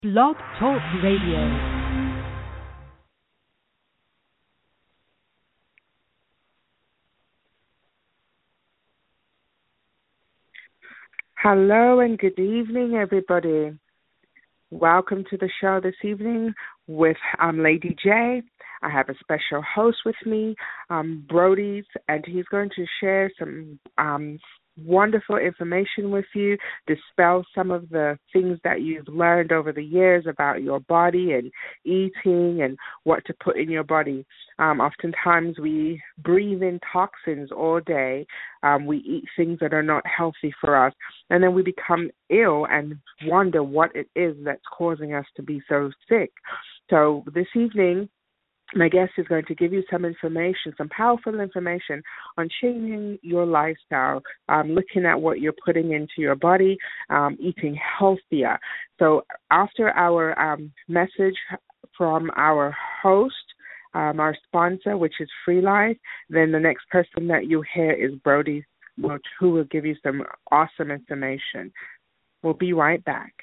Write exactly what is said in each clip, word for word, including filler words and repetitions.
Blog Talk Radio. Hello and good evening, everybody. Welcome to the show this evening with um, Lady J. I have a special host with me, um, Brody, and he's going to share some um, wonderful information with you, dispel some of the things that you've learned over the years about your body and eating and what to put in your body. Um, oftentimes we breathe in toxins all day. Um, we eat things that are not healthy for us, and then we become ill and wonder what it is that's causing us to be so sick. So this evening, my guest is going to give you some information, some powerful information on changing your lifestyle, um, looking at what you're putting into your body, um, eating healthier. So after our um, message from our host, um, our sponsor, which is Free Life, then the next person that you hear is Brody, who will give you some awesome information. We'll be right back.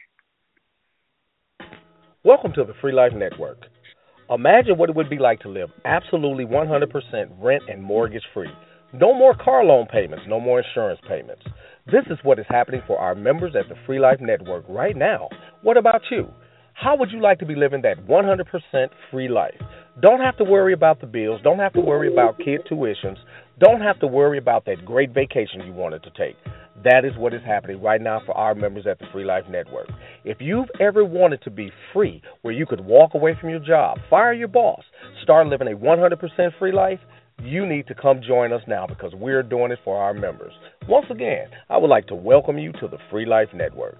Welcome to the Free Life Network. Imagine what it would be like to live absolutely one hundred percent rent and mortgage free. No more car loan payments, no more insurance payments. This is what is happening for our members at the Free Life Network right now. What about you? How would you like to be living that one hundred percent free life? Don't have to worry about the bills. Don't have to worry about kid tuitions. Don't have to worry about that great vacation you wanted to take. That is what is happening right now for our members at the Free Life Network. If you've ever wanted to be free, where you could walk away from your job, fire your boss, start living a one hundred percent free life, you need to come join us now because we're doing it for our members. Once again, I would like to welcome you to the Free Life Network.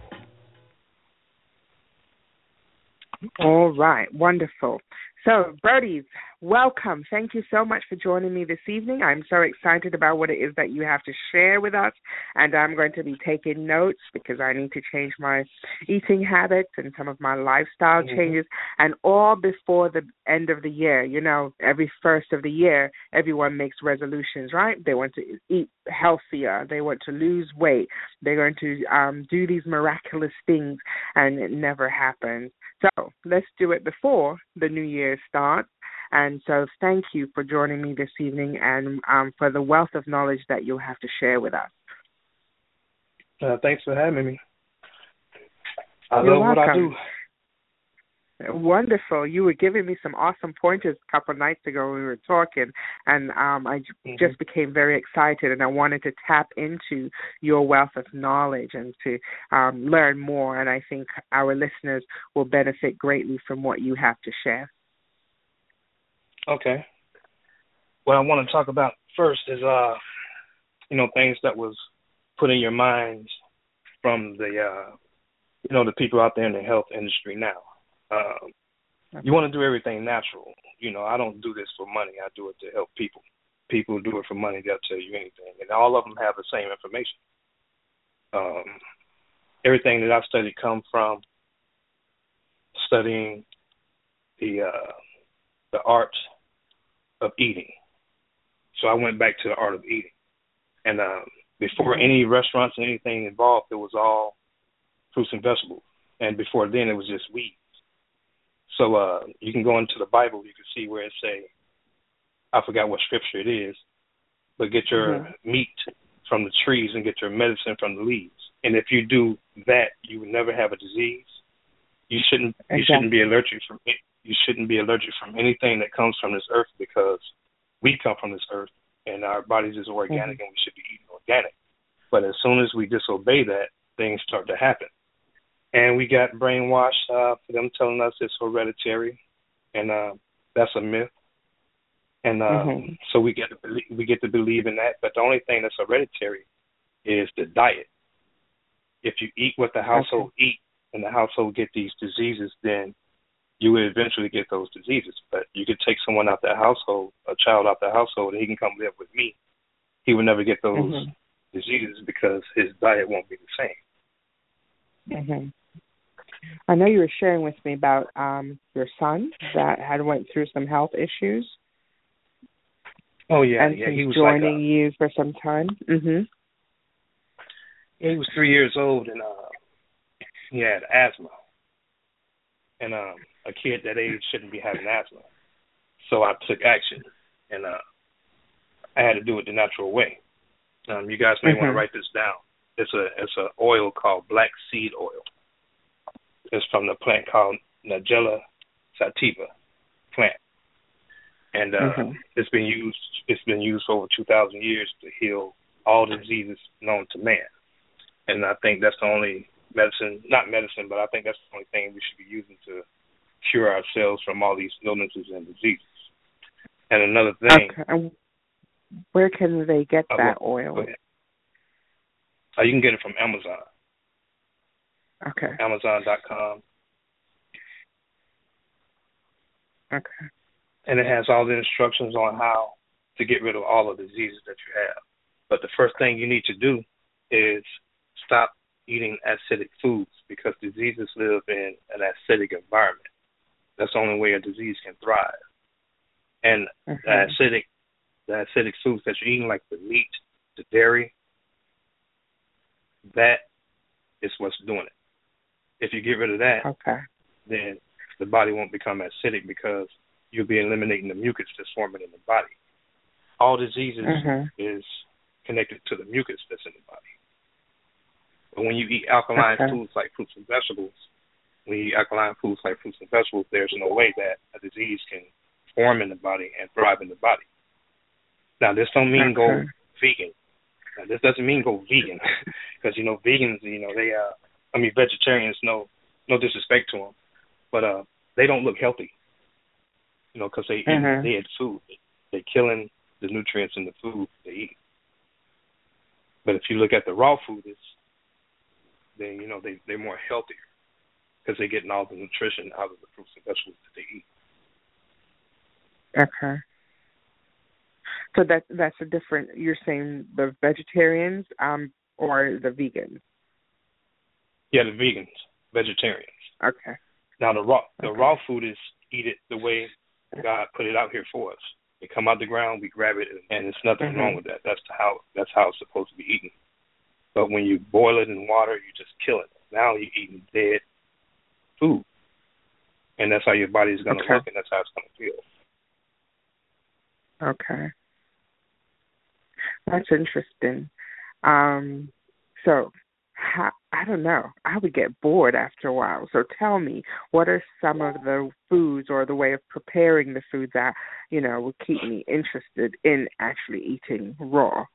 All right, wonderful. So, Brody, welcome. Thank you so much for joining me this evening. I'm so excited about what it is that you have to share with us, and I'm going to be taking notes because I need to change my eating habits and some of my lifestyle mm-hmm. changes, and all before the end of the year. You know, every first of the year, everyone makes resolutions, right? They want to eat healthier. They want to lose weight. They're going to um, do these miraculous things, and it never happens. So let's do it before the new year starts. And so thank you for joining me this evening and um, for the wealth of knowledge that you'll have to share with us. Uh, thanks for having me. I You're love welcome. what I do. Wonderful. You were giving me some awesome pointers a couple of nights ago when we were talking, and um, I mm-hmm. just became very excited, and I wanted to tap into your wealth of knowledge and to um, learn more, and I think our listeners will benefit greatly from what you have to share. Okay. What I want to talk about first is, uh, you know, things that was put in your minds from the, uh, you know, the people out there in the health industry now. Um, you want to do everything natural. You know, I don't do this for money. I do it to help people. People do it for money. They'll tell you anything. And all of them have the same information. Um, everything that I've studied comes from studying the uh, the art of eating. So I went back to the art of eating. And um, before any restaurants and anything involved, it was all fruits and vegetables. And before then, it was just weeds. So uh, you can go into the Bible, you can see where it say, I forgot what scripture it is, but get your mm-hmm. meat from the trees and get your medicine from the leaves. And if you do that, you will never have a disease. You shouldn't exactly. you shouldn't be allergic from it. You shouldn't be allergic from anything that comes from this earth because we come from this earth and our bodies is organic mm-hmm. and we should be eating organic. But as soon as we disobey that, things start to happen. And we got brainwashed uh, for them telling us it's hereditary, and uh, that's a myth. And uh, mm-hmm. so we get to believe, we get to believe in that. But the only thing that's hereditary is the diet. If you eat what the household okay. eat, and the household get these diseases, then you will eventually get those diseases. But you could take someone out the household, a child out the household, and he can come live with me. He will never get those mm-hmm. diseases because his diet won't be the same. Mm-hmm. I know you were sharing with me about um, your son that had went through some health issues. Oh, yeah. And yeah, he was joining like a, you for some time. Mm-hmm. Yeah, he was three years old, and uh, he had asthma. and um, a kid that age shouldn't be having asthma. So I took action, and uh, I had to do it the natural way. Um, you guys may mm-hmm. want to write this down. It's a it's an oil called black seed oil. It's from the plant called Nigella sativa plant, and uh, mm-hmm. it's been used it's been used for over two thousand years to heal all diseases known to man. And I think that's the only medicine, not medicine, but I think that's the only thing we should be using to cure ourselves from all these illnesses and diseases. And another thing. Okay. Where can they get uh, that oil? Uh, you can get it from Amazon. Okay. Amazon dot com. Okay. And it has all the instructions on how to get rid of all the diseases that you have. But the first thing you need to do is stop eating acidic foods, because diseases live in an acidic environment. That's the only way a disease can thrive. And mm-hmm. the acidic, the acidic foods that you're eating, like the meat, the dairy, that is what's doing it. If you get rid of that, okay. then the body won't become acidic, because you'll be eliminating the mucus that's forming in the body. All diseases mm-hmm. is connected to the mucus that's in the body. But when you eat alkaline okay. foods like fruits and vegetables, when you eat alkaline foods like fruits and vegetables, there's no way that a disease can form in the body and thrive in the body. Now, this don't mean okay. go vegan. Now, this doesn't mean go vegan, because, you know, vegans, you know, they, uh, I mean, vegetarians, no, no disrespect to them, but uh, they don't look healthy, you know, because they mm-hmm. eat dead food. They're killing the nutrients in the food they eat. But if you look at the raw food, it's, then, you know, they, they're more healthier, because they're getting all the nutrition out of the fruits and vegetables that they eat. Okay. So that that's a different, you're saying the vegetarians um, or the vegans? Yeah, the vegans, vegetarians. Okay. Now, the raw the okay. raw food is eat it the way God put it out here for us. It come out the ground, we grab it, and there's nothing mm-hmm. wrong with that. That's how that's how it's supposed to be eaten. But when you boil it in water, you just kill it. Now you're eating dead food. And that's how your body's going to okay. look, and that's how it's going to feel. Okay. That's interesting. Um, so, how, I don't know. I would get bored after a while. So tell me, what are some of the foods or the way of preparing the food that, you know, would keep me interested in actually eating raw?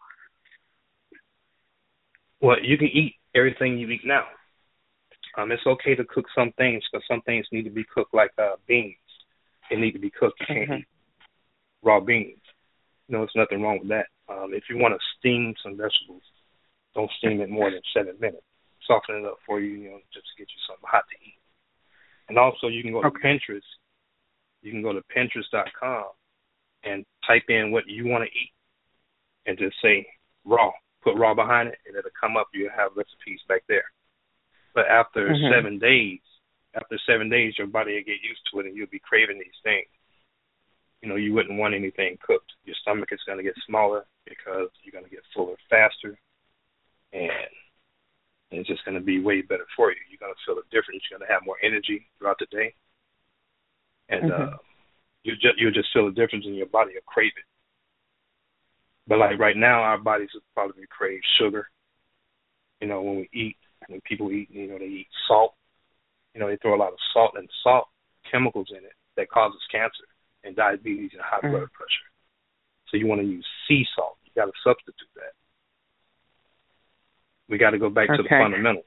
Well, you can eat everything you eat now. Um, it's okay to cook some things, because some things need to be cooked, like uh, beans. They need to be cooked. You can't mm-hmm. eat raw beans. You know, there's nothing wrong with that. Um, if you want to steam some vegetables, don't steam it more than seven minutes. Soften it up for you, you know, just to get you something hot to eat. And also, you can go okay. to Pinterest. You can go to Pinterest dot com and type in what you want to eat, and just say raw. Put raw behind it, and it'll come up. You'll have recipes back there. But after mm-hmm. seven days, after seven days, your body will get used to it, and you'll be craving these things. You know, you wouldn't want anything cooked. Your stomach is going to get smaller, because you're going to get fuller faster, and it's just going to be way better for you. You're going to feel a difference. You're going to have more energy throughout the day, and mm-hmm. uh, you just you'll just feel a difference in your body. You'll crave it. But like right now, our bodies will probably crave sugar. You know, when we eat, when people eat, you know, they eat salt. You know, they throw a lot of salt, and salt chemicals in it that causes cancer and diabetes and high mm. blood pressure. So you want to use sea salt. You got to substitute that. We got to go back okay. to the fundamentals.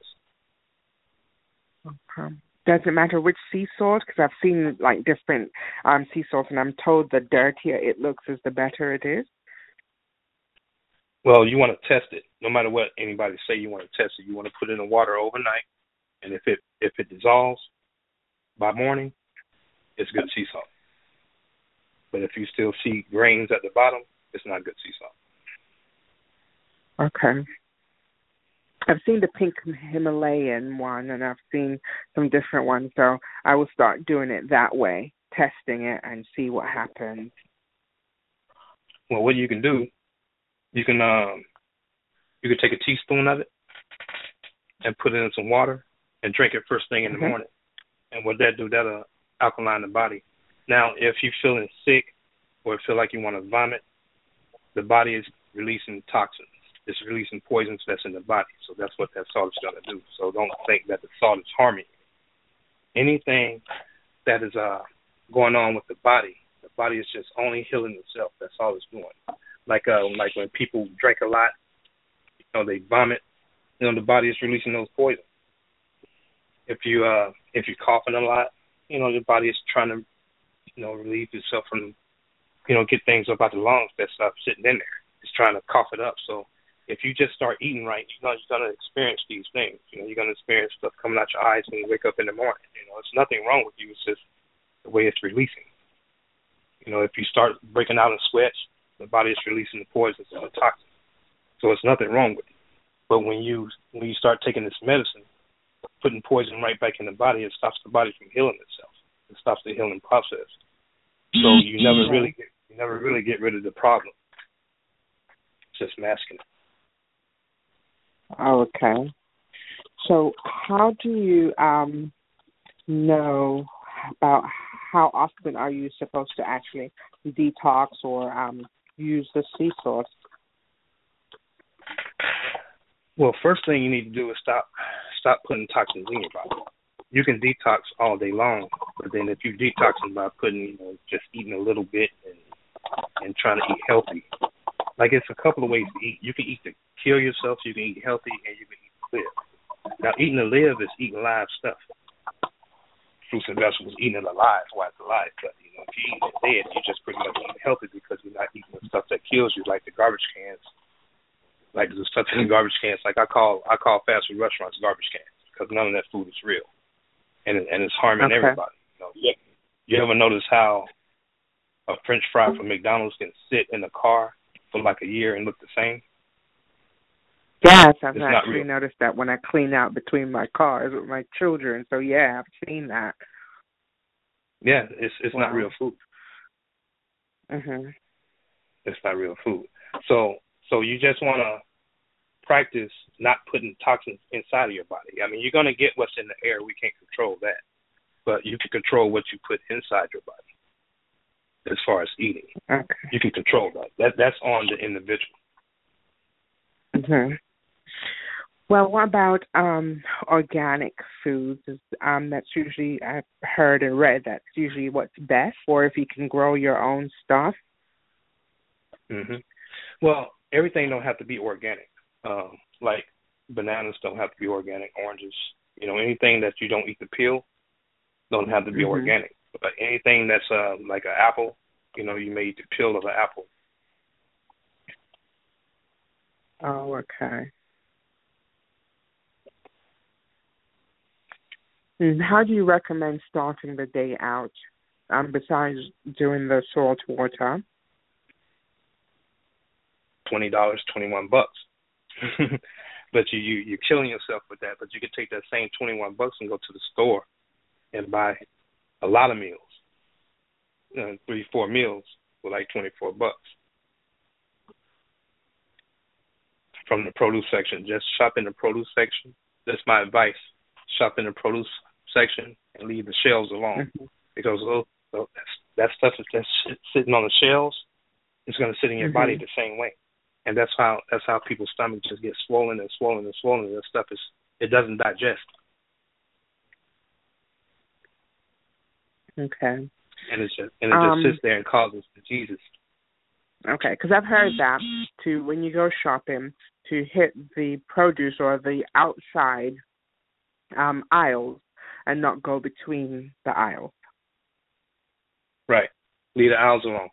Okay. Does it matter which sea salt? Because I've seen like different um, sea salts, and I'm told the dirtier it looks is the better it is. Well, you want to test it. No matter what anybody say, you want to test it. You want to put it in the water overnight, and if it if it dissolves by morning, it's good sea salt. But if you still see grains at the bottom, it's not good sea salt. Okay. I've seen the pink Himalayan one, and I've seen some different ones, so I will start doing it that way, testing it and see what happens. Well, what you can do, you can um, you can take a teaspoon of it and put it in some water and drink it first thing in the mm-hmm. morning, And what that do, that'll alkaline the body. Now, if you're feeling sick or feel like you want to vomit, the body is releasing toxins. It's releasing poisons that's in the body. So that's what that salt is going to do. So don't think that the salt is harming you. Anything that is uh, going on with the body, the body is just only healing itself. That's all it's doing. Like uh, like when people drink a lot, you know, they vomit. You know, the body is releasing those poisons. If you uh, if you're coughing a lot, you know, the body is trying to, you know, relieve itself from, you know, get things up out the lungs that stuff sitting in there. It's trying to cough it up. So if you just start eating right, you know, you're going to experience these things. You know, you're going to experience stuff coming out your eyes when you wake up in the morning. You know, it's nothing wrong with you. It's just the way it's releasing. You know, if you start breaking out in sweats, the body is releasing the poisons and the toxins. So it's nothing wrong with you. But when you when you start taking this medicine, putting poison right back in the body, it stops the body from healing itself. It stops the healing process. So you never really get, you never really get rid of the problem. It's just masking it. Okay. So how do you um, know about how often are you supposed to actually detox or um, use the sea sauce? Well, first thing you need to do is stop stop putting toxins in your body. You can detox all day long, but then if you detoxing by putting, you know, just eating a little bit and and trying to eat healthy, like it's a couple of ways to eat. You can eat to kill yourself, you can eat healthy, and you can eat to live. Now, eating to live is eating live stuff. Fruits and vegetables, eating it alive while it's alive. But, you know, if you eat it dead, you're just pretty much eating healthy because you're not eating the stuff that kills you, like the garbage cans. Like the stuff in the garbage cans, like I call I call fast food restaurants garbage cans because none of that food is real, and and it's harming okay. everybody. You know, you, you ever notice how a French fry from McDonald's can sit in the car for like a year and look the same? Yes, I've it's actually noticed that when I clean out between my cars with my children. So yeah, I've seen that. Yeah, it's it's wow. not real food. Mhm. It's not real food. So. So you just want to practice not putting toxins inside of your body. I mean, you're going to get what's in the air. We can't control that. But you can control what you put inside your body as far as eating. Okay. You can control that. That That's on the individual. Mhm. Well, what about um, organic foods? Um, that's usually, I've heard and read, that's usually what's best, or if you can grow your own stuff. Mhm. Well, everything don't have to be organic. Um, like bananas don't have to be organic. Oranges, you know, anything that you don't eat the peel don't have to be mm-hmm. organic. But anything that's uh, like an apple, you know, you may eat the peel of an apple. Oh, okay. And how do you recommend starting the day out, um, besides doing the salt water? Twenty dollars, twenty-one bucks. But you, you you're killing yourself with that. But you could take that same twenty-one bucks and go to the store and buy a lot of meals, you know, three, four meals for like twenty-four bucks from the produce section. Just shop in the produce section. That's my advice. Shop in the produce section and leave the shelves alone mm-hmm. because those, those, that stuff that's sitting on the shelves is going to sit in your mm-hmm. body the same way. And that's how that's how people's stomachs just get swollen and swollen and swollen. And that stuff is it doesn't digest. Okay. And it just and it um, just sits there and causes diseases. Okay, because I've heard that to when you go shopping to hit the produce or the outside um, aisles and not go between the aisles. Right. Leave the aisles alone.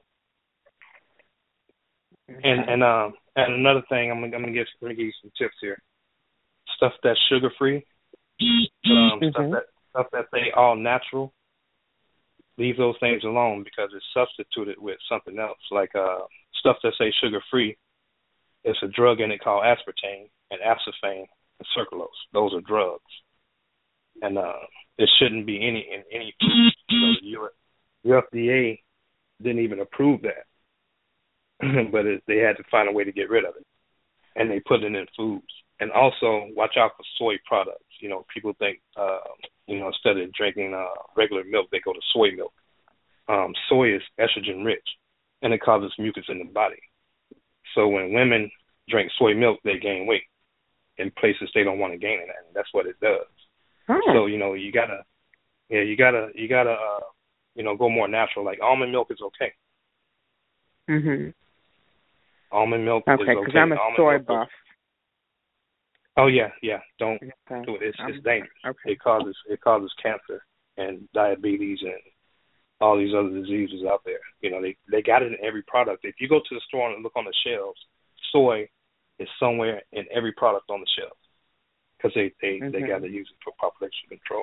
Okay. And and um and another thing, I'm gonna I'm gonna give let me give you some tips here. Stuff that's sugar free, um, mm-hmm. stuff that stuff that they all natural. Leave those things alone because it's substituted with something else. Like uh, stuff that say sugar free, it's a drug in it called aspartame and aspartame and sucralose. Those are drugs, and uh, it shouldn't be any in any food. You know, the F D A didn't even approve that. But it, they had to find a way to get rid of it, and they put it in foods. And also, watch out for soy products. You know, people think uh, You know, instead of drinking uh, regular milk, they go to soy milk. Um, soy is estrogen rich, and it causes mucus in the body. So when women drink soy milk, they gain weight in places they don't want to gain it at, and that's what it does. Oh. So you know, you gotta, yeah, you gotta, you gotta, uh, you know, go more natural. Like almond milk is okay. Mhm. Almond milk okay, is okay. because I'm a almond soy milk buff. Is, oh yeah, yeah. Don't okay. do it. It's, I'm, it's dangerous. Okay. It causes it causes cancer and diabetes and all these other diseases out there. You know, they they got it in every product. If you go to the store and look on the shelves, soy is somewhere in every product on the shelves because they they, mm-hmm. they got to use it for population control.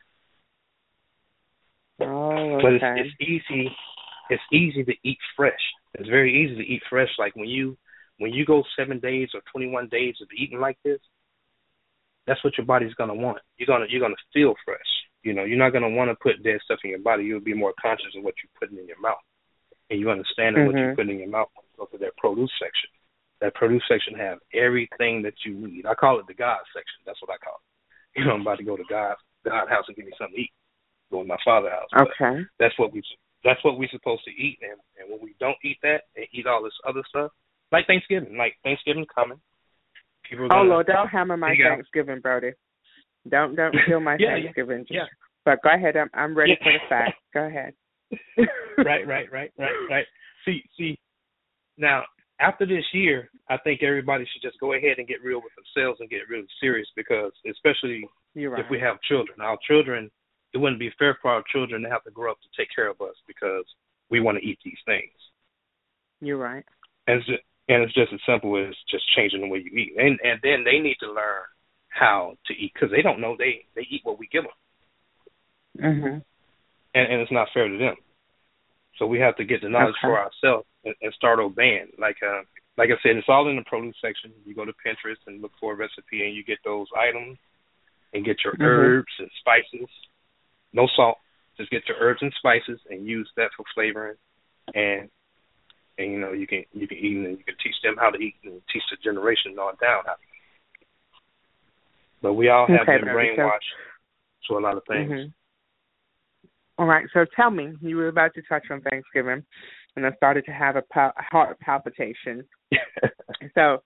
Oh, okay. But it's, it's easy. It's easy to eat fresh. It's very easy to eat fresh. Like when you when you go seven days or twenty-one days of eating like this, that's what your body's gonna want. You're gonna you're gonna feel fresh. You know, you're not gonna want to put dead stuff in your body. You'll be more conscious of what you're putting in your mouth, and you understand mm-hmm. what you're putting in your mouth when you go to that produce section. That produce section have everything that you need. I call it the God section. That's what I call it. You know, I'm about to go to God's God house and give me something to eat. Go to my Father's house. Okay. But that's what we that's what we're supposed to eat, and, and when we don't eat that and eat all this other stuff, like Thanksgiving, like Thanksgiving's coming. People are gonna, oh Lord, don't hammer my Thanksgiving, Brody. Don't don't kill my yeah, Thanksgiving. Yeah. But go ahead. I'm I'm ready yeah. for the facts. Go ahead. right, right, right, right, right. See, see. Now, after this year, I think everybody should just go ahead and get real with themselves and get really serious because, especially right. if we have children, our children, it wouldn't be fair for our children to have to grow up to take care of us because we want to eat these things. You're right. And it's just, and it's just as simple as just changing the way you eat, and and then they need to learn how to eat because they don't know they they eat what we give them. Mm-hmm. And, and it's not fair to them. So we have to get the knowledge okay. for ourselves and, and start obeying. Like uh, like I said, it's all in the produce section. You go to Pinterest and look for a recipe, and you get those items and get your mm-hmm. herbs and spices. No salt. Just get your herbs and spices and use that for flavoring. And and you know you can you can eat and you can teach them how to eat and teach the generation on down how to eat. But we all have okay, been brainwashed so, to a lot of things. Mm-hmm. All right, so tell me, you were about to touch on Thanksgiving, and I started to have a pal- heart palpitation. So,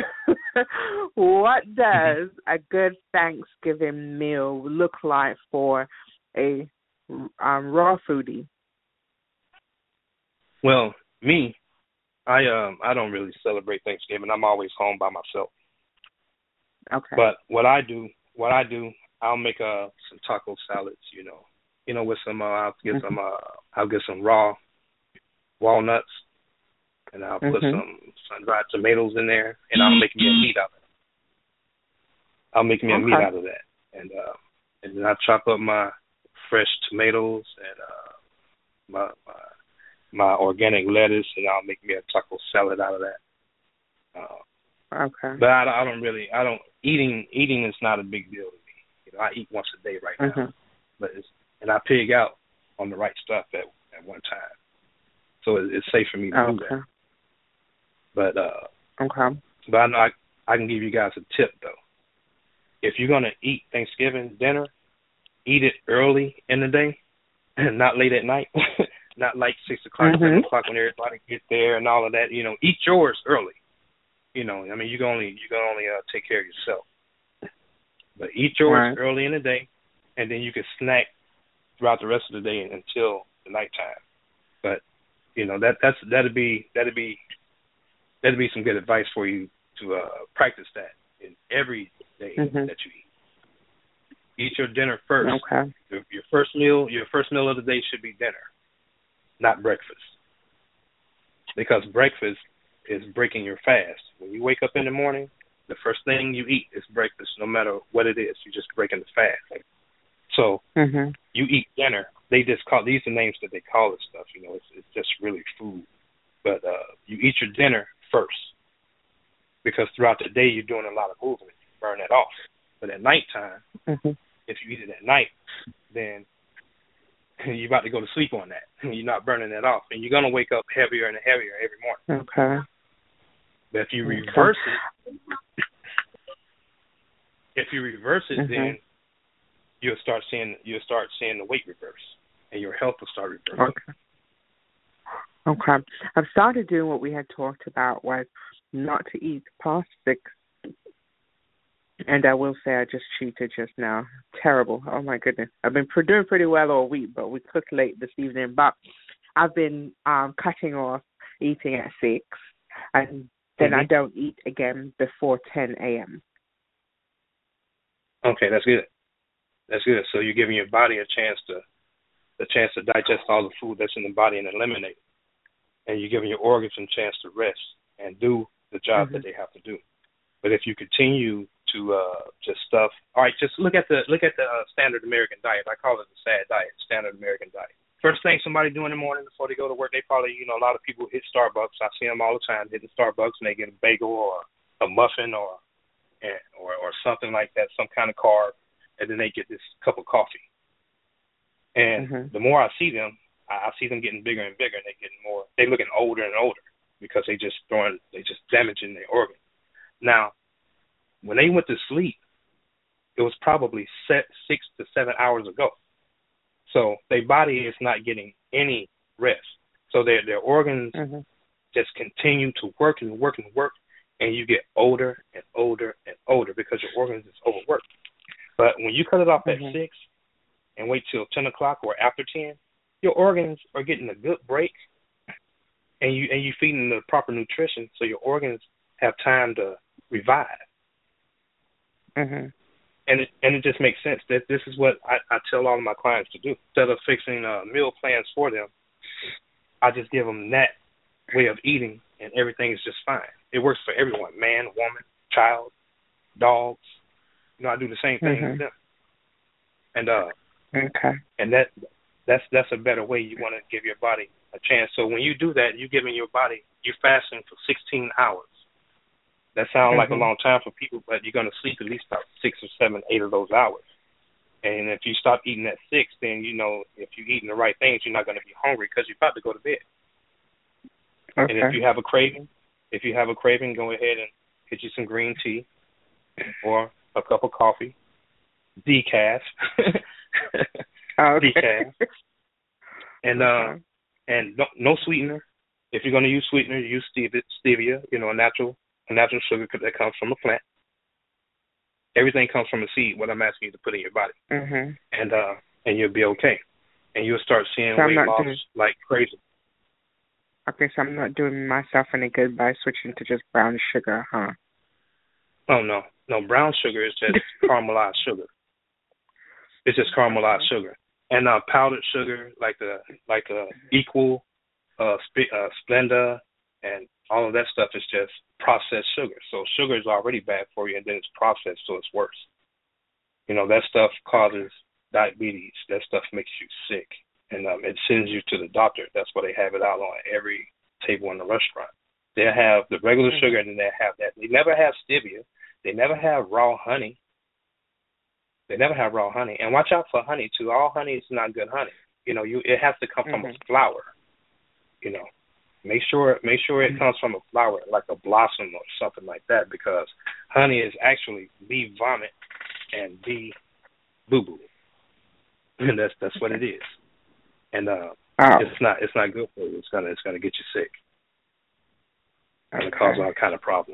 what does a good Thanksgiving meal look like for a um, raw foodie? Well, me, I um I don't really celebrate Thanksgiving. I'm always home by myself. Okay. But what I do, what I do, I'll make uh some taco salads, you know. You know, with some, uh, I'll get mm-hmm. some, uh, I'll get some raw walnuts, and I'll put mm-hmm. some sun-dried tomatoes in there, and I'll make me a meat out of it. I'll make me a okay. meat out of that, and uh, and then I chop up my fresh tomatoes and uh, my, my my organic lettuce, and I'll make me a taco salad out of that. Uh, okay. But I, I don't really, I don't eating eating is not a big deal to me. You know, I eat once a day right now, mm-hmm. but it's and I pig out on the right stuff at at one time, so it, it's safe for me to okay. do that. But uh, okay. But I know I, I can give you guys a tip though. If you're gonna eat Thanksgiving dinner, eat it early in the day, and not late at night. Not like six o'clock, mm-hmm. seven o'clock when everybody get there and all of that. You know, eat yours early. You know, I mean, you can only you can only uh, take care of yourself. But eat yours right. early in the day, and then you can snack throughout the rest of the day until the nighttime. But you know that that's that'd be that'd be that'd be some good advice for you to uh, practice that in every day mm-hmm. that you eat. Eat your dinner first. Okay. Your, your first meal, your first meal of the day should be dinner, not breakfast, because breakfast is breaking your fast. When you wake up in the morning, the first thing you eat is breakfast, no matter what it is. You're just breaking the fast. So mm-hmm. you eat dinner. They just call these the names that they call this stuff. You know, it's it's just really food. But uh, you eat your dinner first, because throughout the day you're doing a lot of movement. You burn that off. But at nighttime, mm-hmm. if you eat it at night, then you're about to go to sleep on that. You're not burning that off, and you're gonna wake up heavier and heavier every morning. Okay. But if you reverse okay. it, if you reverse it, mm-hmm. then you'll start seeing you'll start seeing the weight reverse, and your health will start reversing. Okay. Okay. I've started doing what we had talked about, was not to eat past six. And I will say I just cheated just now. Terrible. Oh, my goodness. I've been doing pretty well all week, but we cooked late this evening. But I've been um, cutting off eating at six, and then mm-hmm. I don't eat again before ten a.m. Okay, that's good. That's good. So you're giving your body a chance to a chance to digest all the food that's in the body and eliminate it. And you're giving your organs a chance to rest and do the job mm-hmm. that they have to do. But if you continue to uh, just stuff, all right, just look at the look at the uh, standard American diet. I call it the SAD diet, standard American diet. First thing somebody do in the morning before they go to work, they probably, you know, a lot of people hit Starbucks. I see them all the time hitting Starbucks, and they get a bagel or a muffin or or or something like that, some kind of carb, and then they get this cup of coffee. And mm-hmm. the more I see them, I, I see them getting bigger and bigger, and they getting more. They looking older and older because they just throwing, they just damaging their organs. Now, when they went to sleep, it was probably set six to seven hours ago. So their body is not getting any rest. So their their organs mm-hmm. just continue to work and work and work, and you get older and older and older because your organs is overworked. But when you cut it off mm-hmm. at six and wait till ten o'clock or after ten, your organs are getting a good break, and you and you feeding the proper nutrition, so your organs have time to revive. Mm-hmm. And it and it just makes sense. That this is what I, I tell all of my clients to do. Instead of fixing uh, meal plans for them, I just give them that way of eating, and everything is just fine. It works for everyone: man, woman, child, dogs. You know, I do the same thing mm-hmm. with them. And uh, okay. And that that's that's a better way. You want to give your body a chance. So when you do that, you're giving your body, you're fasting for sixteen hours. That sounds mm-hmm. like a long time for people, but you're going to sleep at least about six or seven, eight of those hours. And if you stop eating at six, then, you know, if you're eating the right things, you're not going to be hungry because you're about to go to bed. Okay. And if you have a craving, if you have a craving, go ahead and get you some green tea or a cup of coffee, decaf, okay. decaf, and uh, okay. and no, no sweetener. If you're going to use sweetener, use stevia, stevia, you know, a natural. A natural sugar that comes from a plant. Everything comes from a seed. What I'm asking you to put in your body, mm-hmm. and uh, and you'll be okay, and you'll start seeing so weight loss doing... like crazy. Okay, so I'm not doing myself any good by switching to just brown sugar, huh? Oh no, no, brown sugar is just caramelized sugar. It's just caramelized sugar, and uh, powdered sugar like the like the Equal, uh, Sp- uh, Splenda, and all of that stuff is just processed sugar. So sugar is already bad for you, and then it's processed, so it's worse. You know, that stuff causes diabetes. That stuff makes you sick, and um, it sends you to the doctor. That's why they have it out on every table in the restaurant. They have the regular mm-hmm. sugar, and then they have that. They never have stevia. They never have raw honey. They never have raw honey. And watch out for honey, too. All honey is not good honey. You know, you it has to come mm-hmm. from a flower, you know. Make sure make sure it comes from a flower, like a blossom or something like that, because honey is actually bee vomit and bee boo boo. And that's that's what it is. And uh oh. it's not it's not good for you. It's gonna it's gonna get you sick. Okay. And cause all kind of problems.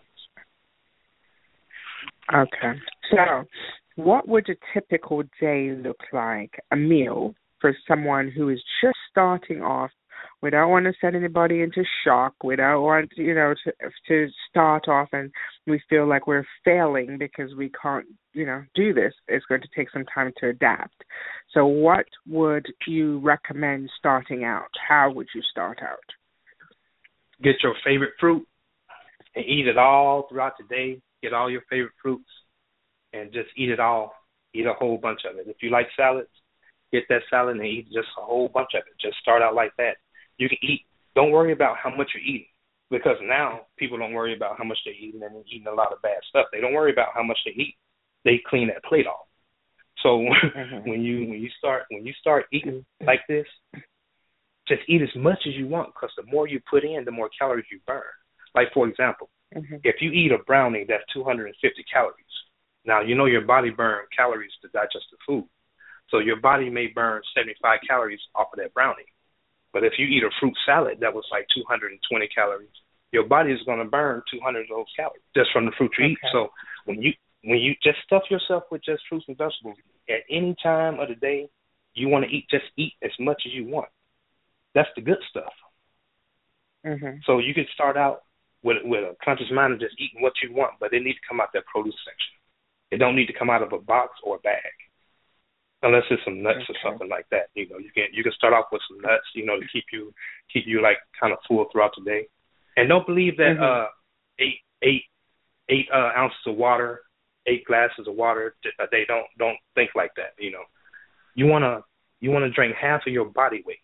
Okay. So what would a typical day look like, a meal for someone who is just starting off? We don't want to send anybody into shock. We don't want, you know, to to start off and we feel like we're failing because we can't, you know, do this. It's going to take some time to adapt. So what would you recommend starting out? How would you start out? Get your favorite fruit and eat it all throughout the day. Get all your favorite fruits and just eat it all. Eat a whole bunch of it. If you like salads, get that salad and eat just a whole bunch of it. Just start out like that. You can eat. Don't worry about how much you're eating, because now people don't worry about how much they're eating and they're eating a lot of bad stuff. They don't worry about how much they eat. They clean that plate off. So mm-hmm. when you when you start when you start eating like this, just eat as much as you want, because the more you put in, the more calories you burn. Like, for example, mm-hmm. if you eat a brownie, that's two hundred fifty calories. Now, you know your body burns calories to digest the food. So your body may burn seventy-five calories off of that brownie. But if you eat a fruit salad that was like two hundred twenty calories, your body is going to burn two hundred of those calories just from the fruit you okay. eat. So when you when you just stuff yourself with just fruits and vegetables at any time of the day, you want to eat, just eat as much as you want. That's the good stuff. Mm-hmm. So you could start out with with a conscious mind of just eating what you want, but it needs to come out that produce section. It don't need to come out of a box or a bag. Unless it's some nuts okay. or something like that, you know, you can you can start off with some nuts, you know, to keep you keep you like kind of full throughout the day, and don't believe that mm-hmm. uh, eight eight eight uh, ounces of water, eight glasses of water a day. Don't don't think like that. You know, you wanna you wanna drink half of your body weight.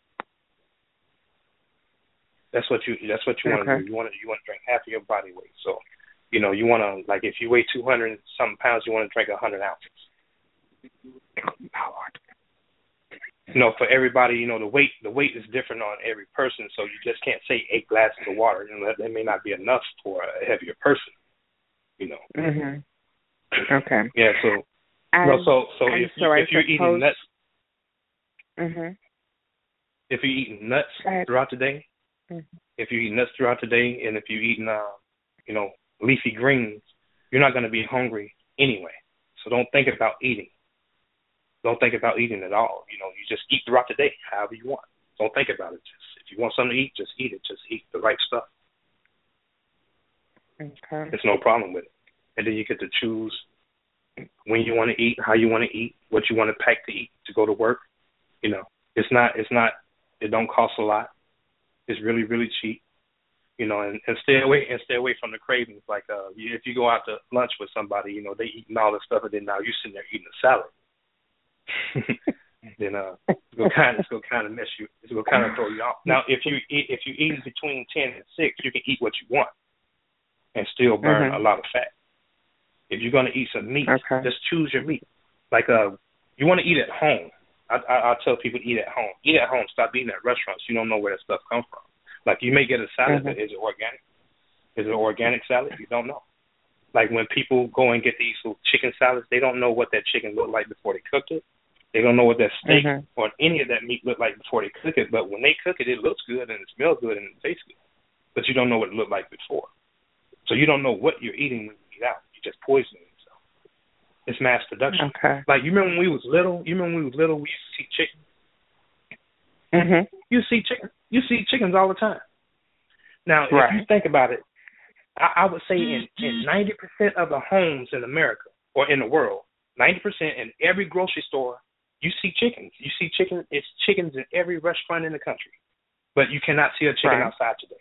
That's what you that's what you want to okay. do. You want to you want to drink half of your body weight. So, you know, you want to like if you weigh two hundred something pounds, you want to drink a hundred ounces. You know, for everybody, you know, the weight the weight is different on every person, so you just can't say eight glasses of water. You know, that, that may not be enough for a heavier person. You know. Mhm. Okay. Yeah. So, and, you know, so so if so you, I if you're suppose, eating nuts, mhm. if you're eating nuts throughout the day, mm-hmm. if you eat nuts throughout the day, and if you're eating, uh, you know, leafy greens, you're not going to be hungry anyway. So don't think about eating. Don't think about eating at all. You know, you just eat throughout the day, however you want. Don't think about it. Just if you want something to eat, just eat it. Just eat the right stuff. Okay. There's no problem with it. And then you get to choose when you want to eat, how you want to eat, what you want to pack to eat to go to work. You know, it's not. It's not. It don't cost a lot. It's really, really cheap. You know, and, and stay away and stay away from the cravings. Like, uh, you, if you go out to lunch with somebody, you know, they eating all this stuff, and then now you're sitting there eating a salad. then uh, it's gonna kind of it's gonna kind of mess you. It's gonna kind of throw you off. Now, if you eat, if you eat between ten and six, you can eat what you want and still burn mm-hmm. a lot of fat. If you're gonna eat some meat, okay. just choose your meat. Like uh, you want to eat at home. I, I I tell people to eat at home. Eat at home. Stop eating at restaurants. You don't know where that stuff comes from. Like you may get a salad, mm-hmm. but is it organic? Is it organic salad? You don't know. Like when people go and get these little chicken salads, they don't know what that chicken looked like before they cooked it. They don't know what that steak mm-hmm. or any of that meat looked like before they cook it. But when they cook it, it looks good and it smells good and it tastes good. But you don't know what it looked like before. So you don't know what you're eating when you eat out. You're just poisoning yourself. It's mass production. Okay. Like you remember when we was little? You remember when we was little? We used to see chicken. Mhm. You see chicken. You see chickens all the time. Now, right. if you think about it, I, I would say in, in ninety percent of the homes in America or in the world, ninety percent in every grocery store, you see chickens. You see chicken. It's chickens in every restaurant in the country, but you cannot see a chicken right. outside today.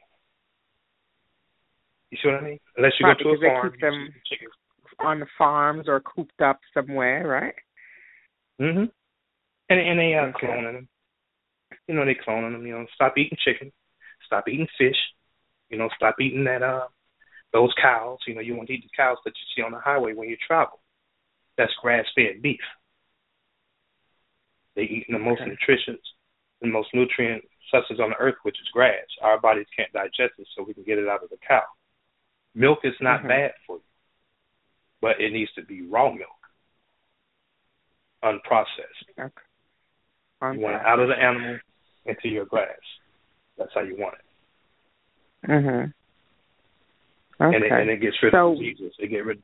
You see what I mean? Unless you right, go to a farm, they keep them you see chickens on the farms or cooped up somewhere, right? Mhm. And and they are okay. cloning them. You know, they cloning them. You know, stop eating chicken. Stop eating fish. You know, stop eating that uh those cows. You know, you want to eat the cows that you see on the highway when you travel. That's grass-fed beef. They eat the most okay. nutritious, the most nutrient substance on the earth, which is grass. Our bodies can't digest it, so we can get it out of the cow. Milk is not mm-hmm. bad for you, but it needs to be raw milk, unprocessed. Okay. You want it out of the animal into your glass. That's how you want it. Mhm. Okay. And it, and it gets rid so, of diseases. It get rid.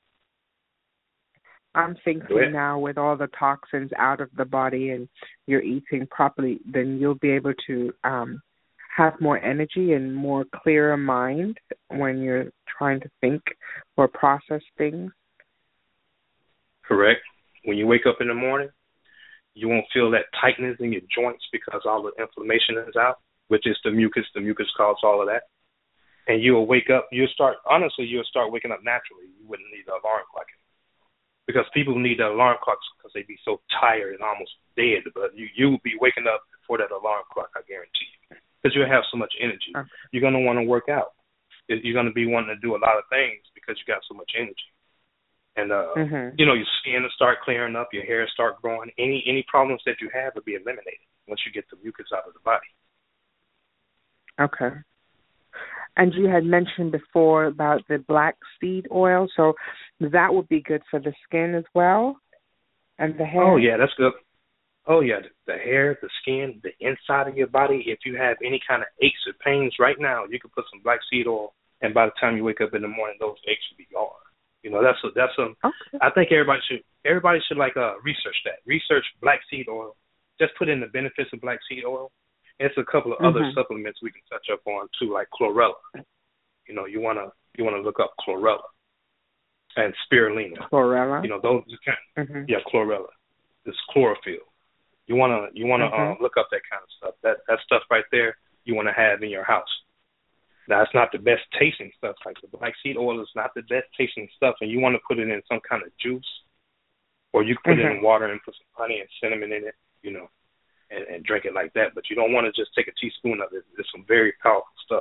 I'm thinking now with all the toxins out of the body and you're eating properly, then you'll be able to um, have more energy and more clearer mind when you're trying to think or process things. Correct. When you wake up in the morning, you won't feel that tightness in your joints because all the inflammation is out, which is the mucus. The mucus causes all of that. And you'll wake up, you'll start, honestly, you'll start waking up naturally. You wouldn't need the alarm clock. Because people need the alarm clocks because they be so tired and almost dead. But you you will be waking up before that alarm clock, I guarantee you. Because you'll have so much energy. Okay. You're going to want to work out. You're going to be wanting to do a lot of things because you got so much energy. And, uh, mm-hmm. you know, your skin will start clearing up, your hair start growing. Any any problems that you have will be eliminated once you get the mucus out of the body. Okay. And you had mentioned before about the black seed oil, so that would be good for the skin as well and the hair? Oh, yeah, that's good. Oh yeah, the, the hair, the skin, the inside of your body. If you have any kind of aches or pains right now, you can put some black seed oil, and by the time you wake up in the morning, those aches will be gone. You know, that's a, that's a. Okay. I think everybody should everybody should like uh research that. Research black seed oil. Just put in the benefits of black seed oil. It's a couple of mm-hmm. other supplements we can touch up on too, like chlorella. You know, you wanna you wanna look up chlorella and spirulina. Chlorella. You know those. Mm-hmm. Yeah, chlorella. It's chlorophyll. You wanna you wanna mm-hmm. uh, look up that kind of stuff. That that stuff right there you wanna have in your house. Now it's not the best tasting stuff. Like the black seed oil is not the best tasting stuff, and you want to put it in some kind of juice, or you can put mm-hmm. it in water and put some honey and cinnamon in it. You know. And, and drink it like that, but you don't want to just take a teaspoon of it. It's some very powerful stuff.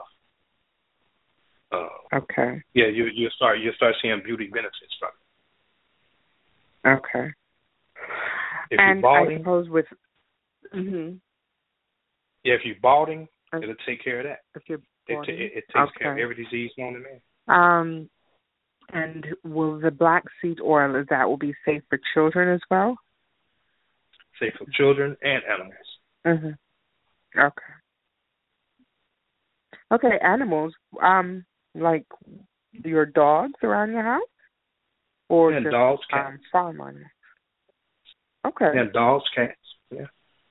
Uh, okay. Yeah, you you start you start seeing beauty benefits from it. Okay. If and you're balding, I suppose with. Mm-hmm. Yeah, if you're balding, it'll take care of that. If you're balding, it, it, it takes okay. care of every disease known to man. Um, and will the black seed oil, is that will be safe for children as well? Safe for children and animals. Mm-hmm. Okay. Okay, animals. Um, like your dogs around your house, or yeah, just dogs, cats. Um, farm animals. Okay. Yeah, dogs, cats. Yeah.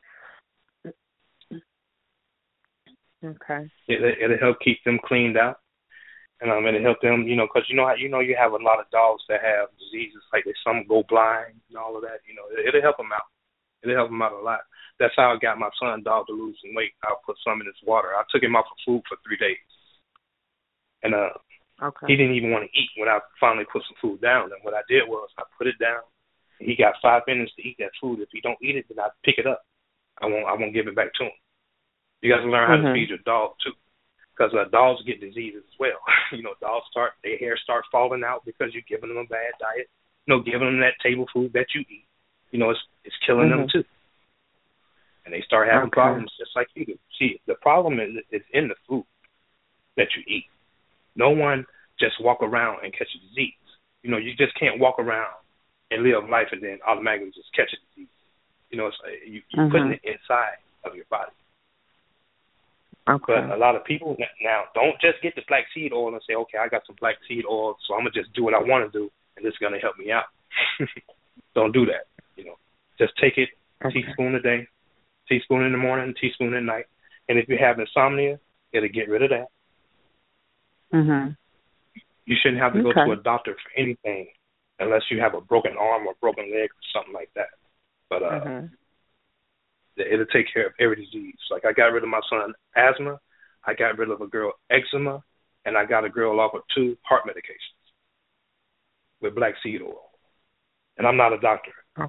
Okay. It, it'll help keep them cleaned out, and um, it'll help them, you know, because you know how you know you have a lot of dogs that have diseases like they some go blind and all of that. You know, it, it'll help them out. It'll help him out a lot. That's how I got my son dog to lose some weight. I'll put some in his water. I took him off of food for three days. And uh, okay. he didn't even want to eat when I finally put some food down. And what I did was I put it down. And he got five minutes to eat that food. If he don't eat it, then I pick it up. I won't I won't give it back to him. You got to learn how mm-hmm. to feed your dog, too. Because uh, dogs get diseases as well. You know, dogs start, their hair starts falling out because you're giving them a bad diet. You know, giving them that table food that you eat. You know, it's it's killing mm-hmm. them, too. And they start having okay. problems just like you do. See, the problem is, is in the food that you eat. No one just walk around and catch a disease. You know, you just can't walk around and live life and then automatically just catch a disease. You know, it's, you, you're mm-hmm. putting it inside of your body. Okay. But a lot of people now don't just get the black seed oil and say, okay, I got some black seed oil, so I'm going to just do what I want to do, and this is going to help me out. Don't do that. You know, just take it a okay. teaspoon a day. Teaspoon in the morning, teaspoon at night. And if you have insomnia, it'll get rid of that. Mm-hmm. You shouldn't have to okay. go to a doctor for anything unless you have a broken arm or broken leg or something like that. But uh, mm-hmm. it'll take care of every disease. Like I got rid of my son asthma, I got rid of a girl eczema, and I got a girl off of two heart medications with black seed oil. And I'm not a doctor. Okay.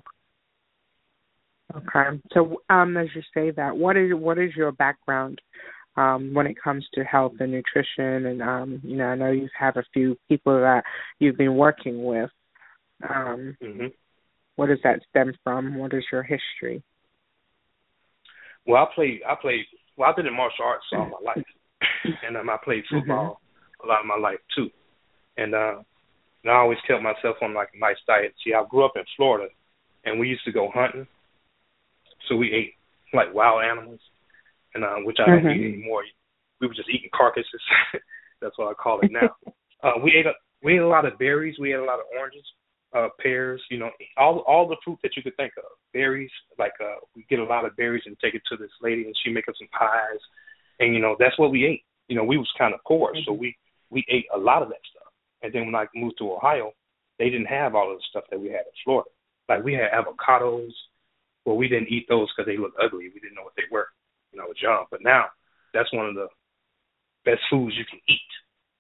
Okay. So, um, as you say that, what is what is your background um, when it comes to health and nutrition? And um, you know, I know you have a few people that you've been working with. Um, mm-hmm. What does that stem from? What is your history? Well, I played. I played. Well, I've been in martial arts all my life, and um, I played football mm-hmm. a lot of my life too. And uh, and I always kept myself on like a nice diet. See, I grew up in Florida, and we used to go hunting. So we ate like wild animals, and uh, which I don't mm-hmm. eat anymore. We were just eating carcasses. That's what I call it now. uh, we ate a we ate a lot of berries. We ate a lot of oranges, uh, pears. You know, all all the fruit that you could think of. Berries, like uh, we get a lot of berries and take it to this lady, and she make us some pies, and you know that's what we ate. You know, we was kind of poor, mm-hmm. so we we ate a lot of that stuff. And then when I moved to Ohio, they didn't have all of the stuff that we had in Florida. Like we had avocados. Well, we didn't eat those because they looked ugly. We didn't know what they were when I was young. But now, that's one of the best foods you can eat.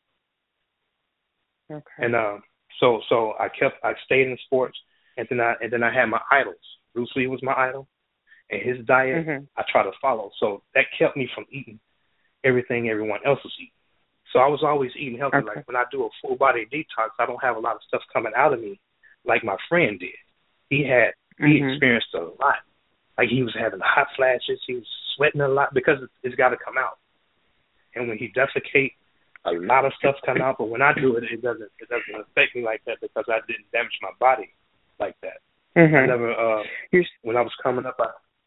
Okay. And um, so, so I kept, I stayed in sports, and then I, and then I had my idols. Bruce Lee was my idol, and his diet mm-hmm. I try to follow. So that kept me from eating everything everyone else was eating. So I was always eating healthy. Okay. Like when I do a full body detox, I don't have a lot of stuff coming out of me like my friend did. He had. He mm-hmm. experienced a lot. Like he was having hot flashes. He was sweating a lot because it's, it's got to come out. And when he defecate, a lot of stuff come out. But when I do it, it doesn't. It doesn't affect me like that because I didn't damage my body like that. Mm-hmm. I never. Uh, when I was coming up, I,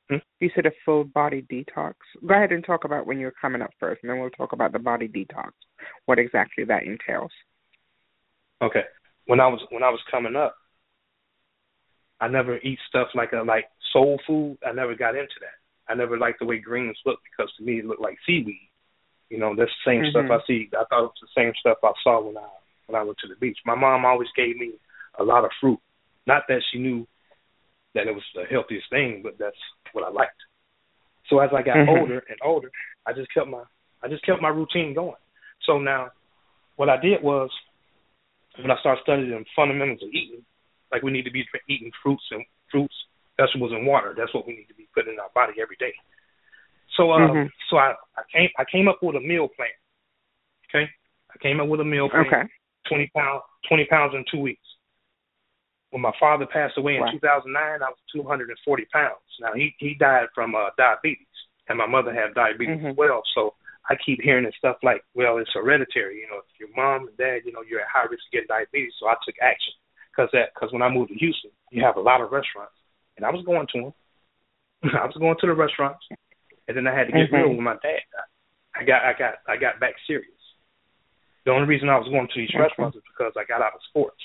Hmm? You said a full body detox. Go ahead and talk about when you're coming up first, and then we'll talk about the body detox, what exactly that entails. Okay. When I was when I was coming up, I never eat stuff like a like soul food. I never got into that. I never liked the way greens looked because to me it looked like seaweed. You know, that's the same Mm-hmm. stuff I see. I thought it was the same stuff I saw when I when I went to the beach. My mom always gave me a lot of fruit. Not that she knew that it was the healthiest thing, but that's what I liked. So as I got mm-hmm. older and older, I just kept my I just kept my routine going. So now, what I did was, when I started studying the fundamentals of eating, like we need to be eating fruits and fruits, vegetables, and water. That's what we need to be putting in our body every day. So, uh, mm-hmm. so I, I came I came up with a meal plan. Okay, I came up with a meal plan. Okay. Twenty pounds, twenty pounds in two weeks. When my father passed away in Wow. two thousand nine, I was two hundred forty pounds. Now, he, he died from uh, diabetes, and my mother had diabetes mm-hmm. as well. So I keep hearing this stuff like, well, it's hereditary. You know, if your mom and dad, you know, you're at high risk of getting diabetes. So I took action because that because when I moved to Houston, you have a lot of restaurants, and I was going to them. I was going to the restaurants, and then I had to get mm-hmm. real with my dad. I got I got I got back serious. The only reason I was going to these okay. restaurants is because I got out of sports.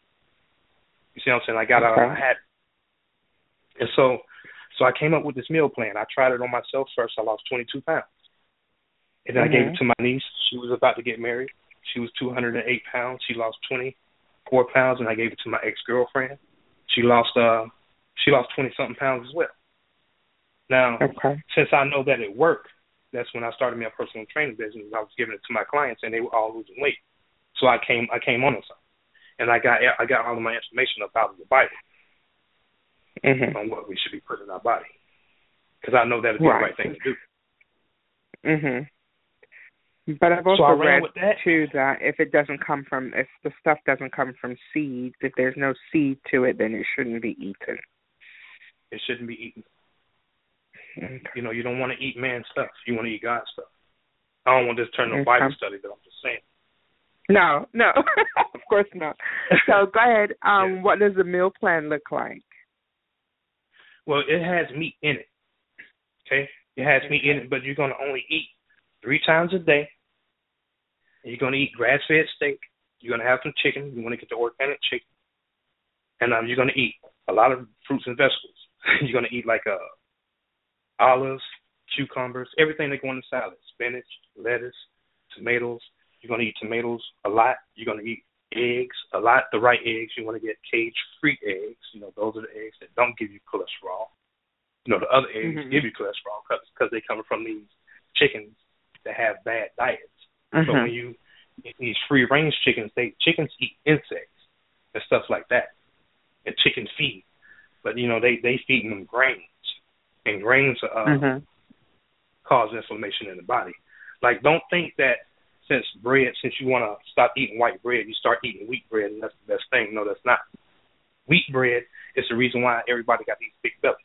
You see what I'm saying? I got okay. out of my habit. And so so I came up with this meal plan. I tried it on myself first. I lost twenty-two pounds. And then mm-hmm. I gave it to my niece. She was about to get married. She was two hundred eight pounds. She lost twenty-four pounds, and I gave it to my ex-girlfriend. She lost uh, she lost twenty-something pounds as well. Now, okay. since I know that it worked, that's when I started my personal training business. I was giving it to my clients, and they were all losing weight. So I came I came on to something. And I got I got all of my information up out of the Bible mm-hmm. on what we should be putting in our body, because I know that is the right. right thing to do. Mhm. But I've also so read with that. too that if it doesn't come from if the stuff doesn't come from seeds, if there's no seed to it, then it shouldn't be eaten. It shouldn't be eaten. Okay. You know, you don't want to eat man's stuff. You want to eat God's stuff. I don't want this to turn into a okay. Bible study, but I'm just saying. No, no, of course not. So go ahead. Um, yeah. What does the meal plan look like? Well, it has meat in it. Okay, it has meat in it, but you're going to only eat three times a day. And you're going to eat grass-fed steak. You're going to have some chicken. You want to get the organic chicken, and um, you're going to eat a lot of fruits and vegetables. You're going to eat like uh, olives, cucumbers, everything that go in the salad: spinach, lettuce, tomatoes. You're going to eat tomatoes a lot. You're going to eat eggs a lot, the right eggs. You want to get cage-free eggs. You know, those are the eggs that don't give you cholesterol. You know, the other eggs mm-hmm. give you cholesterol because they come from these chickens that have bad diets. Mm-hmm. So when you eat these free-range chickens, they chickens eat insects and stuff like that. And chickens feed. But, you know, they, they feeding them grains. And grains uh, mm-hmm. cause inflammation in the body. Like, don't think that since bread, since you want to stop eating white bread, you start eating wheat bread, and that's the best thing. No, that's not. Wheat bread is the reason why everybody got these big bellies.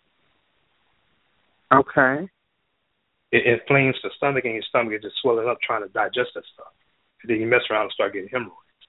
Okay. It inflames the stomach, and your stomach is just swelling up trying to digest that stuff. And then you mess around and start getting hemorrhoids.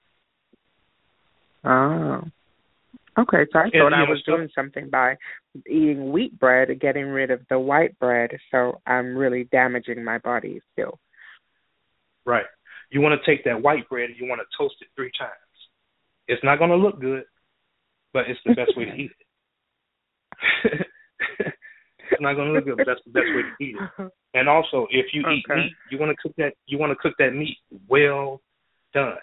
Oh. Okay, so I Yeah, thought I you know, was doing something by eating wheat bread and getting rid of the white bread, so I'm really damaging my body still. Right. You want to take that white bread and you want to toast it three times. It's not going to look good, but it's the best way to eat it. It's not going to look good, but that's the best way to eat it. And also, if you okay. eat meat, you want to cook that. You want to cook that meat well done,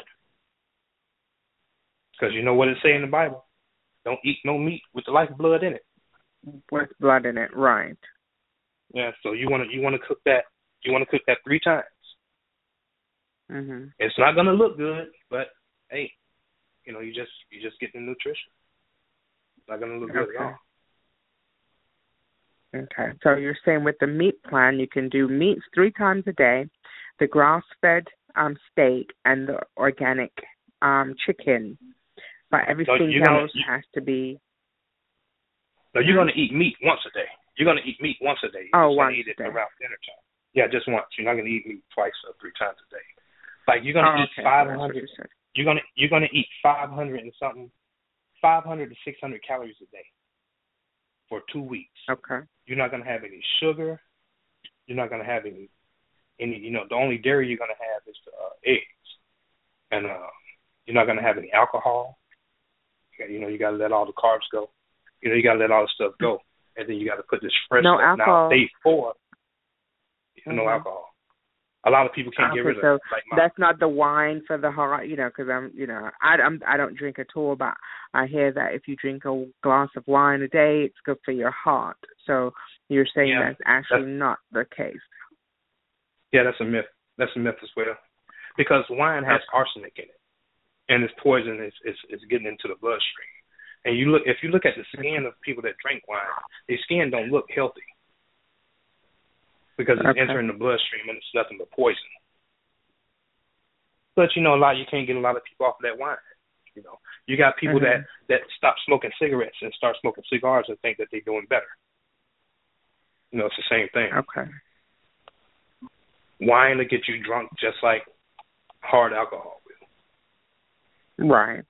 because you know what it say in the Bible: don't eat no meat with the lifeblood in it. With blood in it, right? Yeah. So you want to you want to cook that. You want to cook that three times. Mm-hmm. It's not going to look good, but hey, you know, you just you just get the nutrition. It's not going to look good okay. at all. Okay. So you're saying with the meat plan, you can do meats three times a day, the grass-fed um, steak, and the organic um, chicken, but everything so else gonna, has to be. No, you're going to eat meat once a day. You're going to eat meat once a day. Oh, You're once eat it a day. around dinner time. Yeah, just once. You're not going to eat meat twice or three times a day. Like you're going to oh, eat okay. five So hundred. you said. You're going to you're going to eat five hundred and something, five hundred to six hundred calories a day. for two weeks. Okay. You're not going to have any sugar. You're not going to have any, any, you know, the only dairy you're going to have is the uh, eggs. And uh, you're not going to have any alcohol. You know, you got to let all the carbs go. You know, you got to let all the stuff go. And then you got to put this fresh no stuff. Alcohol. Now, day four, mm-hmm. no alcohol. A lot of people can't okay, get rid so of it. Like that's not the wine for the heart, you know, because I'm, you know, I, I'm, I don't drink at all, but I hear that if you drink a glass of wine a day, it's good for your heart. So you're saying yeah, that's actually that's, not the case. Yeah, that's a myth. That's a myth as well. Because wine has okay. arsenic in it, and it's poison. It's, it's, it's getting into the bloodstream. And you look, if you look at the skin of people that drink wine, their skin don't look healthy. Because it's okay. entering the bloodstream and it's nothing but poison. But you know, a lot you can't get a lot of people off of that wine. You know, you got people mm-hmm. that that stop smoking cigarettes and start smoking cigars and think that they're doing better. You know, it's the same thing. Okay. Wine will get you drunk just like hard alcohol will. Right.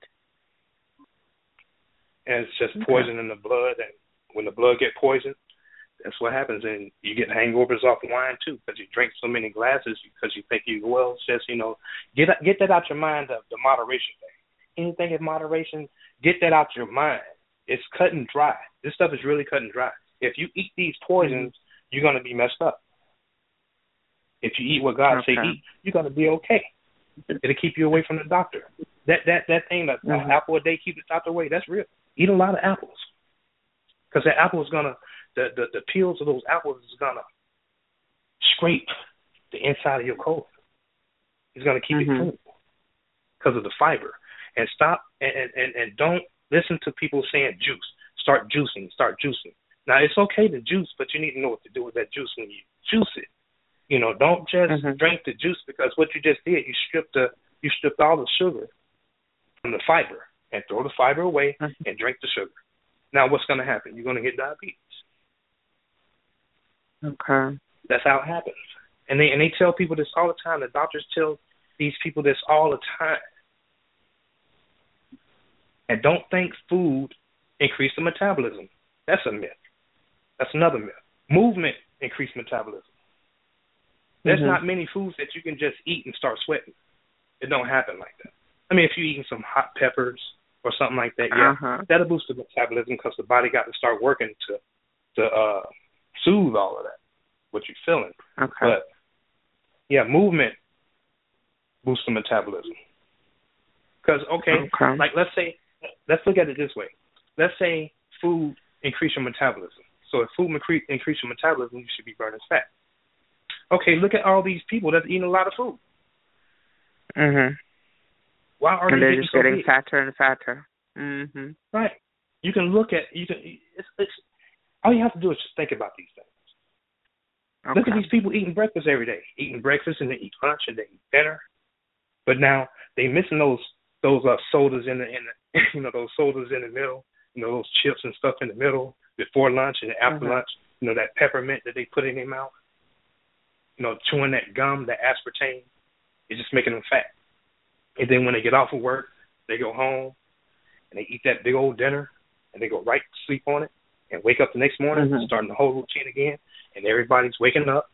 And it's just okay. poison in the blood, and when the blood get poisoned, that's what happens, and you get hangovers off wine too, because you drink so many glasses because you think you well. It's just, you know, get get that out your mind, the, the moderation thing. Anything in moderation, get that out your mind. It's cut and dry. This stuff is really cut and dry. If you eat these poisons, mm-hmm. you're gonna be messed up. If you eat what God okay. say eat, you're gonna be okay. It'll keep you away from the doctor. That that that thing that mm-hmm. apple a day keep the doctor away. That's real. Eat a lot of apples, because that apple is gonna. The, the the peels of those apples is gonna scrape the inside of your colon. It's gonna keep mm-hmm. it clean because of the fiber. And stop and, and, and don't listen to people saying juice. Start juicing. Start juicing. Now it's okay to juice, but you need to know what to do with that juice when you juice it. You know, don't just mm-hmm. drink the juice, because what you just did, you stripped the you stripped all the sugar from the fiber, and throw the fiber away mm-hmm. and drink the sugar. Now what's gonna happen? You're gonna get diabetes. Okay. That's how it happens. And they and they tell people this all the time. The doctors tell these people this all the time. And don't think food increases the metabolism. That's a myth. That's another myth. Movement increases metabolism. There's mm-hmm. not many foods that you can just eat and start sweating. It don't happen like that. I mean, if you're eating some hot peppers or something like that, yeah, uh-huh. that'll boost the metabolism, because the body got to start working to to uh soothe all of that, what you're feeling. Okay. But, yeah, movement boosts the metabolism. Because, okay, okay, like let's say, let's look at it this way. Let's say food increase your metabolism. So if food increase, increase your metabolism, you should be burning fat. Okay, look at all these people that's eating a lot of food. Mm-hmm. Why are and they they're getting just so getting big? fatter and fatter. Mm-hmm. Right. You can look at, you can, it's, it's, all you have to do is just think about these things. Okay. Look at these people eating breakfast every day, eating breakfast and they eat lunch and they eat dinner. But now they missing those those uh, sodas in the in the you know those sodas in the middle, you know those chips and stuff in the middle before lunch and after mm-hmm. lunch. You know that peppermint that they put in their mouth. You know, chewing that gum, that aspartame, it's just making them fat. And then when they get off of work, they go home and they eat that big old dinner and they go right to sleep on it. And wake up the next morning, mm-hmm. starting the whole routine again, and everybody's waking up,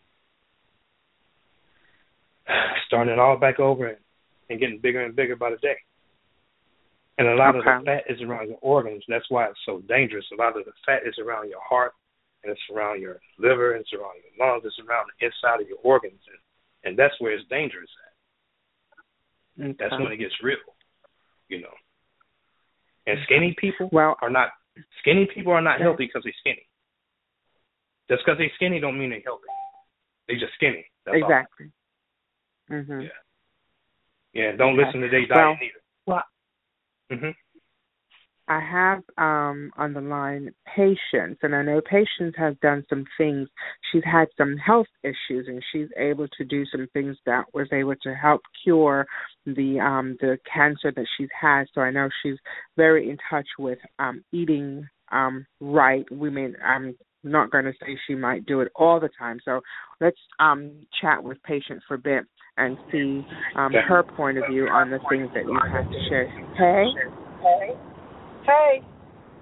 starting it all back over and, and getting bigger and bigger by the day. And a lot okay. of the fat is around your organs. That's why it's so dangerous. A lot of the fat is around your heart, and it's around your liver, and it's around your lungs, it's around the inside of your organs. And, and that's where it's dangerous at. Okay. That's when it gets real, you know. And skinny people well, are not Skinny people are not healthy because they're skinny. Just because they're skinny don't mean they're healthy. They're just skinny. That's exactly. All. Mm-hmm. Yeah. Yeah, don't okay. listen to their diet well, either. Well, mm-hmm. I have um, on the line Patience, and I know Patience has done some things. She's had some health issues, and she's able to do some things that was able to help cure the um, the cancer that she's had. So I know she's very in touch with um, eating um, right. We may, I'm not going to say she might do it all the time. So let's um, chat with Patience for a bit and see um, okay. her point of view on the things that you have to share. Hey? Hey? Hey.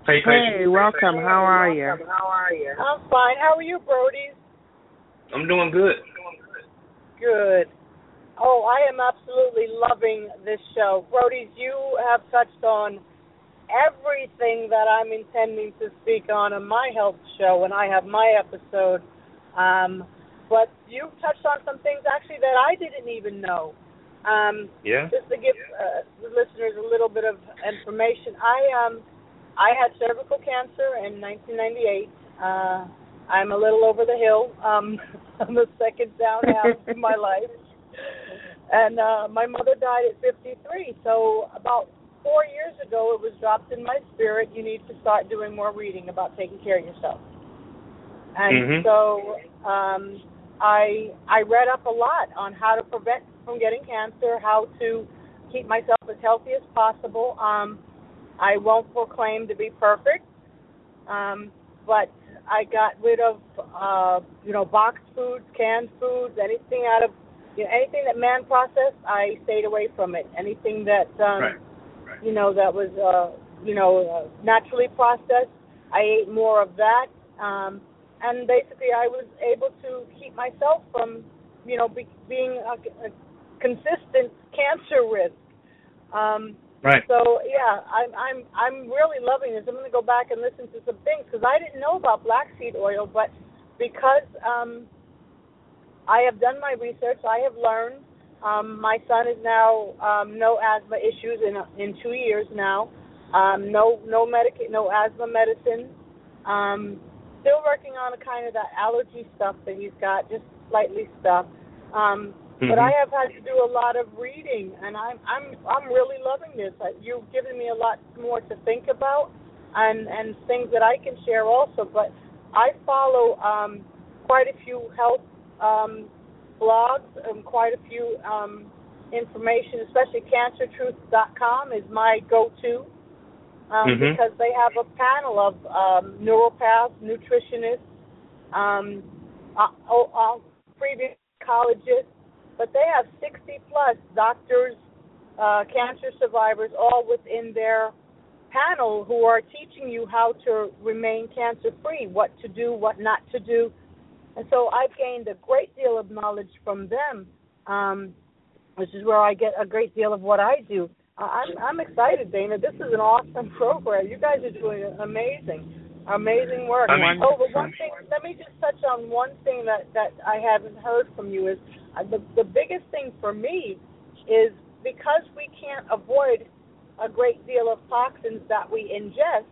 Hey, hey, welcome. How are you? How are you? I'm fine. How are you, Brody? I'm doing good. Good. Oh, I am absolutely loving this show. Brody, you have touched on everything that I'm intending to speak on in my health show when I have my episode. Um, but you touched on some things actually that I didn't even know. Um, yeah. Just to give uh, the listeners a little bit of information, I um I had cervical cancer in nineteen ninety-eight. Uh, I'm a little over the hill. Um, I'm the second down half of my life. And uh, my mother died at fifty-three. So about four years ago, it was dropped in my spirit, you need to start doing more reading about taking care of yourself. And mm-hmm. so um, I I read up a lot on how to prevent from getting cancer, how to keep myself as healthy as possible. Um, I won't proclaim to be perfect, um, but I got rid of, uh, you know, boxed foods, canned foods, anything out of, you know, anything that man processed, I stayed away from it. Anything that, um, right. Right. you know, that was, uh, you know, uh, naturally processed, I ate more of that. Um, and basically I was able to keep myself from, you know, be, being a, a consistent cancer risk. Um, Right. So yeah, I'm I'm I'm really loving this. I'm going to go back and listen to some things because I didn't know about black seed oil, but because um, I have done my research, I have learned. Um, my son is now um, no asthma issues in in two years now. Um, no no medica- no asthma medicine. Um, still working on a kind of that allergy stuff that he's got, just slightly stuff. Um, Mm-hmm. But I have had to do a lot of reading, and I'm I'm I'm really loving this. You've given me a lot more to think about, and and things that I can share also. But I follow um, quite a few health um, blogs and quite a few um, information, especially cancer truth dot com is my go-to um, mm-hmm. because they have a panel of um, neuropaths, nutritionists, um, uh, uh, previous oncologists. But they have sixty plus doctors, uh, cancer survivors, all within their panel who are teaching you how to remain cancer-free, what to do, what not to do. And so I've gained a great deal of knowledge from them, um, which is where I get a great deal of what I do. Uh, I'm, I'm excited, Dana. This is an awesome program. You guys are doing amazing, amazing work. I mean, oh, but one thing, let me just touch on one thing that, that I haven't heard from you is, Uh, the, the biggest thing for me is because we can't avoid a great deal of toxins that we ingest,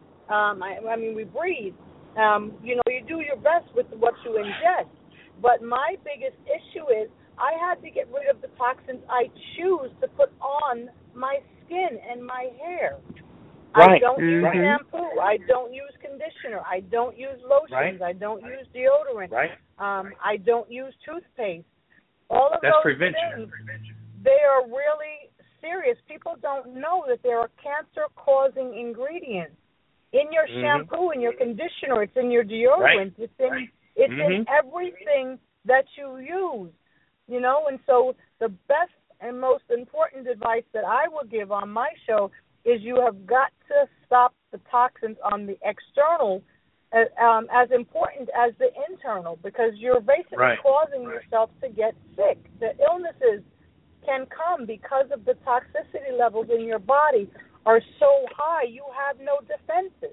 um, I, I mean, we breathe. Um, you know, you do your best with what you ingest. But my biggest issue is I had to get rid of the toxins I choose to put on my skin and my hair. Right. I don't mm-hmm. use shampoo. I don't use conditioner. I don't use lotions. Right. I don't use deodorant. Right. Um, I don't use toothpaste. All of That's those prevention. things, they are really serious. People don't know that there are cancer-causing ingredients in your mm-hmm. shampoo, in your conditioner. It's in your deodorant. Right. It's in it's mm-hmm. in everything that you use. You know, and so the best and most important advice that I will give on my show is you have got to stop the toxins on the external. Uh, um, as important as the internal, because you're basically right. causing yourself to get sick. The illnesses can come because of the toxicity levels in your body are so high, you have no defenses.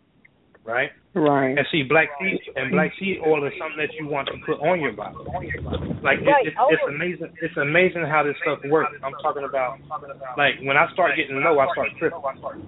Right. Right. And see, black seed and black seed oil is something that you want to put on your body. Like right. it, it's, oh. it's amazing. It's amazing how this stuff works. I'm talking about, like when I start getting low, I start tripping.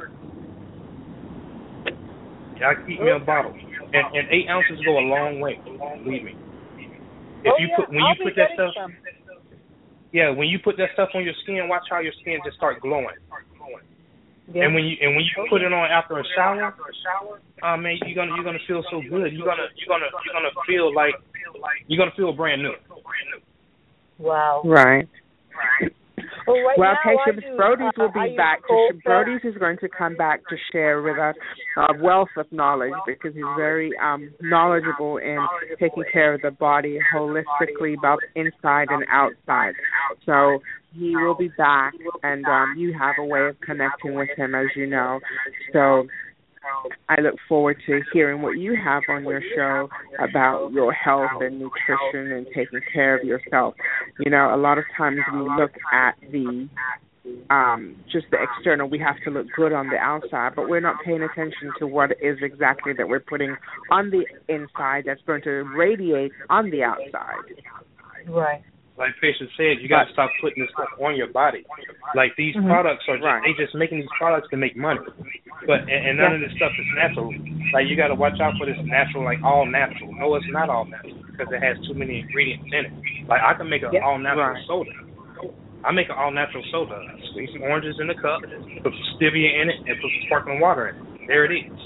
I keep me a bottle, and, and eight ounces go a long way. Believe me. If oh, you yeah. put when I'll you put that stuff, some. yeah, when you put that stuff on your skin, watch how your skin just start glowing. Yeah. And when you and when you put it on after a shower, oh man, you're gonna you're gonna feel so good. You're gonna you're gonna you're gonna feel like you're gonna feel brand new. Wow. Right. Well, right well, now, Patience do, Brodies uh, will be back. To, Brodies is going to come back to share with us a wealth of knowledge because he's very um, knowledgeable in taking care of the body holistically, both inside and outside. So he will be back, and um, you have a way of connecting with him, as you know. So I look forward to hearing what you have on your show about your health and nutrition and taking care of yourself. You know, a lot of times we look at the um, just the external. We have to look good on the outside, but we're not paying attention to what it is exactly that we're putting on the inside that's going to radiate on the outside. Right. Like Patience said, you got to stop putting this stuff on your body. Like these mm-hmm. products are just, right. they just making these products to make money. But and, and none yeah. of this stuff is natural. Like you got to watch out for this natural, like all natural. No, it's not all natural because it has too many ingredients in it. Like I can make an yeah. all natural right. soda. I make an all natural soda. Squeeze some oranges in the cup, put some stevia in it, and put some sparkling water in it. There it is.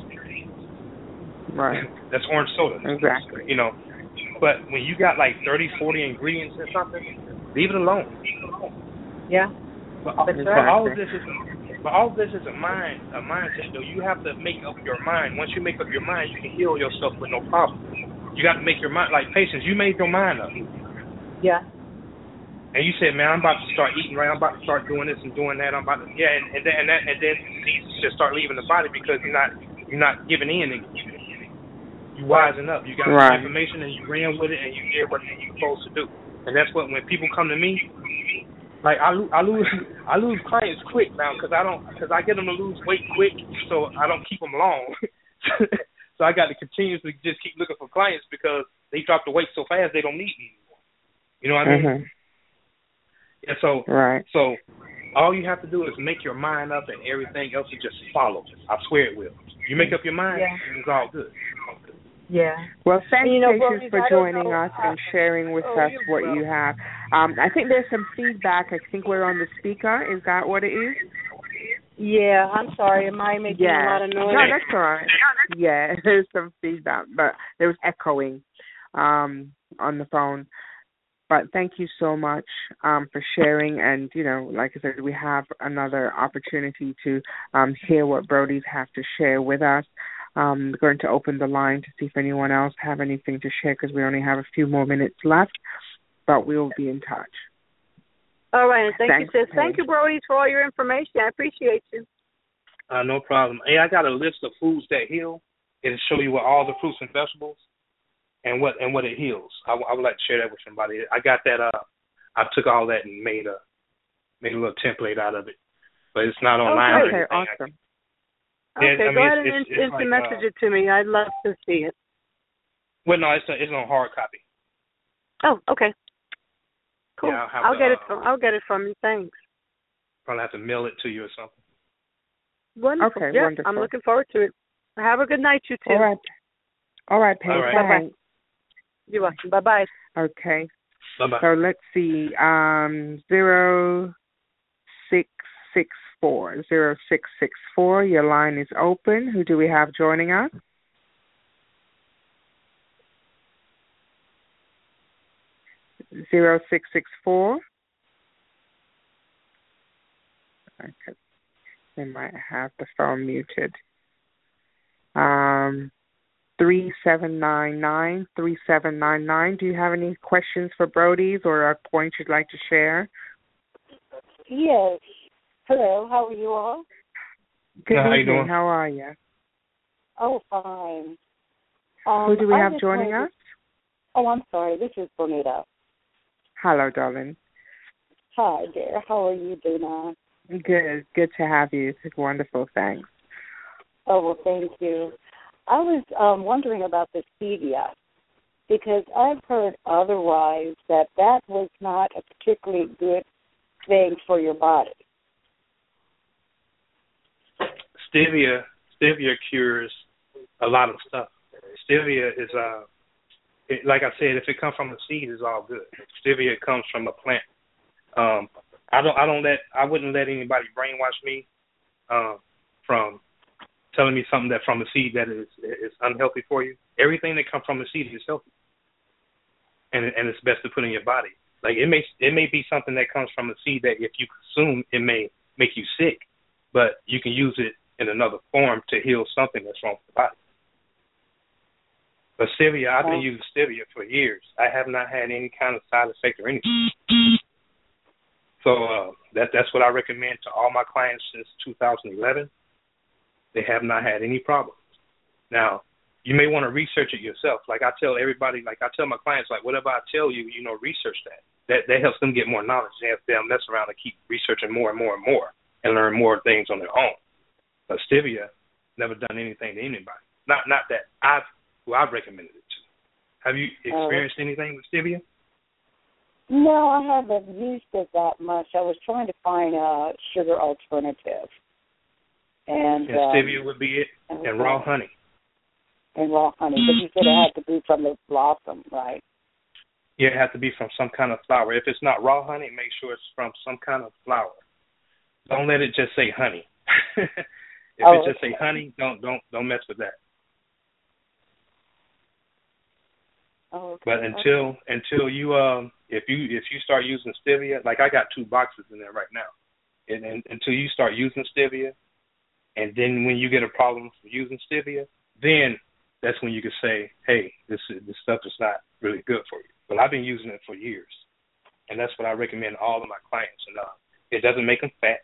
Right. That's orange soda. Exactly. You know. But when you got like thirty, forty ingredients in something, leave it alone. Yeah. But, but all of this is, but all of this is a mind, a mindset. Though you have to make up your mind. Once you make up your mind, you can heal yourself with no problem. You got to make your mind like Patience. You made your mind up. Yeah. And you said, man, I'm about to start eating right. I'm about to start doing this and doing that. I'm about to, yeah, and, and then and, that, and then diseases just start leaving the body because you're not you're not giving in. And, you wising up. You got right. information and you ran with it and you did what you're supposed to do. And that's what when people come to me, like I, I lose I lose clients quick now because I don't because I get them to lose weight quick, so I don't keep them long. So I got to continuously just keep looking for clients because they drop the weight so fast they don't need me anymore. You know what I mean? Mm-hmm. And so right. so all you have to do is make your mind up and everything else will just follow. I swear it will. You make up your mind, yeah. it's all good. Yeah. Well, thank you, know, Patience, for joining us and sharing with oh, us what you have. Um, I think there's some feedback. I think we're on the speaker. Is that what it is? Yeah. I'm sorry. Am I making yeah. a lot of noise? No, that's all right. Yeah, there's some feedback, but there was echoing um, on the phone. But thank you so much um, for sharing. And, you know, like I said, we have another opportunity to um, hear what Brody's have to share with us. I'm going to open the line to see if anyone else have anything to share because we only have a few more minutes left, but we'll be in touch. All right. And thank Thanks, you, sis. Paige. Thank you, Brody, for all your information. I appreciate you. Uh, no problem. Hey, I got a list of foods that heal. It'll show you what all the fruits and vegetables and what and what it heals. I, I would like to share that with somebody. I got that. Uh, I took all that and made a made a little template out of it, but it's not online. Okay, awesome. Okay, yeah, I mean, go ahead it's, and it's, it's instant like, message uh, it to me. I'd love to see it. Well, no, it's a, it's on hard copy. Oh, okay. Cool. Yeah, I'll, I'll to, get it uh, from. I'll get it from you. Thanks. Probably have to mail it to you or something. Wonderful. Okay, yep, wonderful. I'm looking forward to it. Have a good night, you two. All right. All right, Paige. All right. Bye bye. You're welcome. Bye bye. Okay. Bye bye. So let's see. Um, zero six six four zero six six four. Your line is open. Who do we have joining us? Zero six six four. Okay. They might have the phone muted. Um, three seven nine nine three seven nine nine. Do you have any questions for Brody's or a point you'd like to share? Yes. Hello, how are you all? Good How evening. you doing? How are you? Oh, fine. Um, Who do we I have just joining wanted us? To... Oh, I'm sorry. This is Bonita. Hello, darling. Hi, dear. How are you doing? Good. Good to have you. It's wonderful. Thanks. Oh, well, thank you. I was um, wondering about the stevia because I've heard otherwise that that was not a particularly good thing for your body. Stevia, stevia cures a lot of stuff. Stevia is, uh, it, like I said, if it comes from a seed, it's all good. Stevia comes from a plant. Um, I don't, I don't let, I wouldn't let anybody brainwash me um, from telling me something that from a seed that is is unhealthy for you. Everything that comes from a seed is healthy, and and it's best to put in your body. Like it may it may be something that comes from a seed that if you consume, it may make you sick, but you can use it in another form to heal something that's wrong with the body. But stevia, I've been using stevia for years. I have not had any kind of side effect or anything. So uh, that that's what I recommend to all my clients since two thousand eleven. They have not had any problems. Now, you may want to research it yourself. Like I tell everybody, like I tell my clients, like whatever I tell you, you know, research that. That that helps them get more knowledge. They have them mess around and keep researching more and more and more and learn more things on their own. But stevia never done anything to anybody. Not not that I've who I've recommended it to. Have you experienced uh, anything with stevia? No, I haven't used it that much. I was trying to find a sugar alternative. And, and um, stevia would be it, and, and raw honey. And raw honey. But you said it had to be from the blossom, right? Yeah, it has to be from some kind of flower. If it's not raw honey, make sure it's from some kind of flower. Don't let it just say honey. if oh, it just okay. say honey, don't don't don't mess with that. Oh, okay. But until okay. until you um if you if you start using stevia, like I got two boxes in there right now, and, and until you start using stevia, and then when you get a problem using stevia, then that's when you can say, hey, this this stuff is not really good for you. But I've been using it for years, and that's what I recommend to all of my clients. And uh, it doesn't make them fat.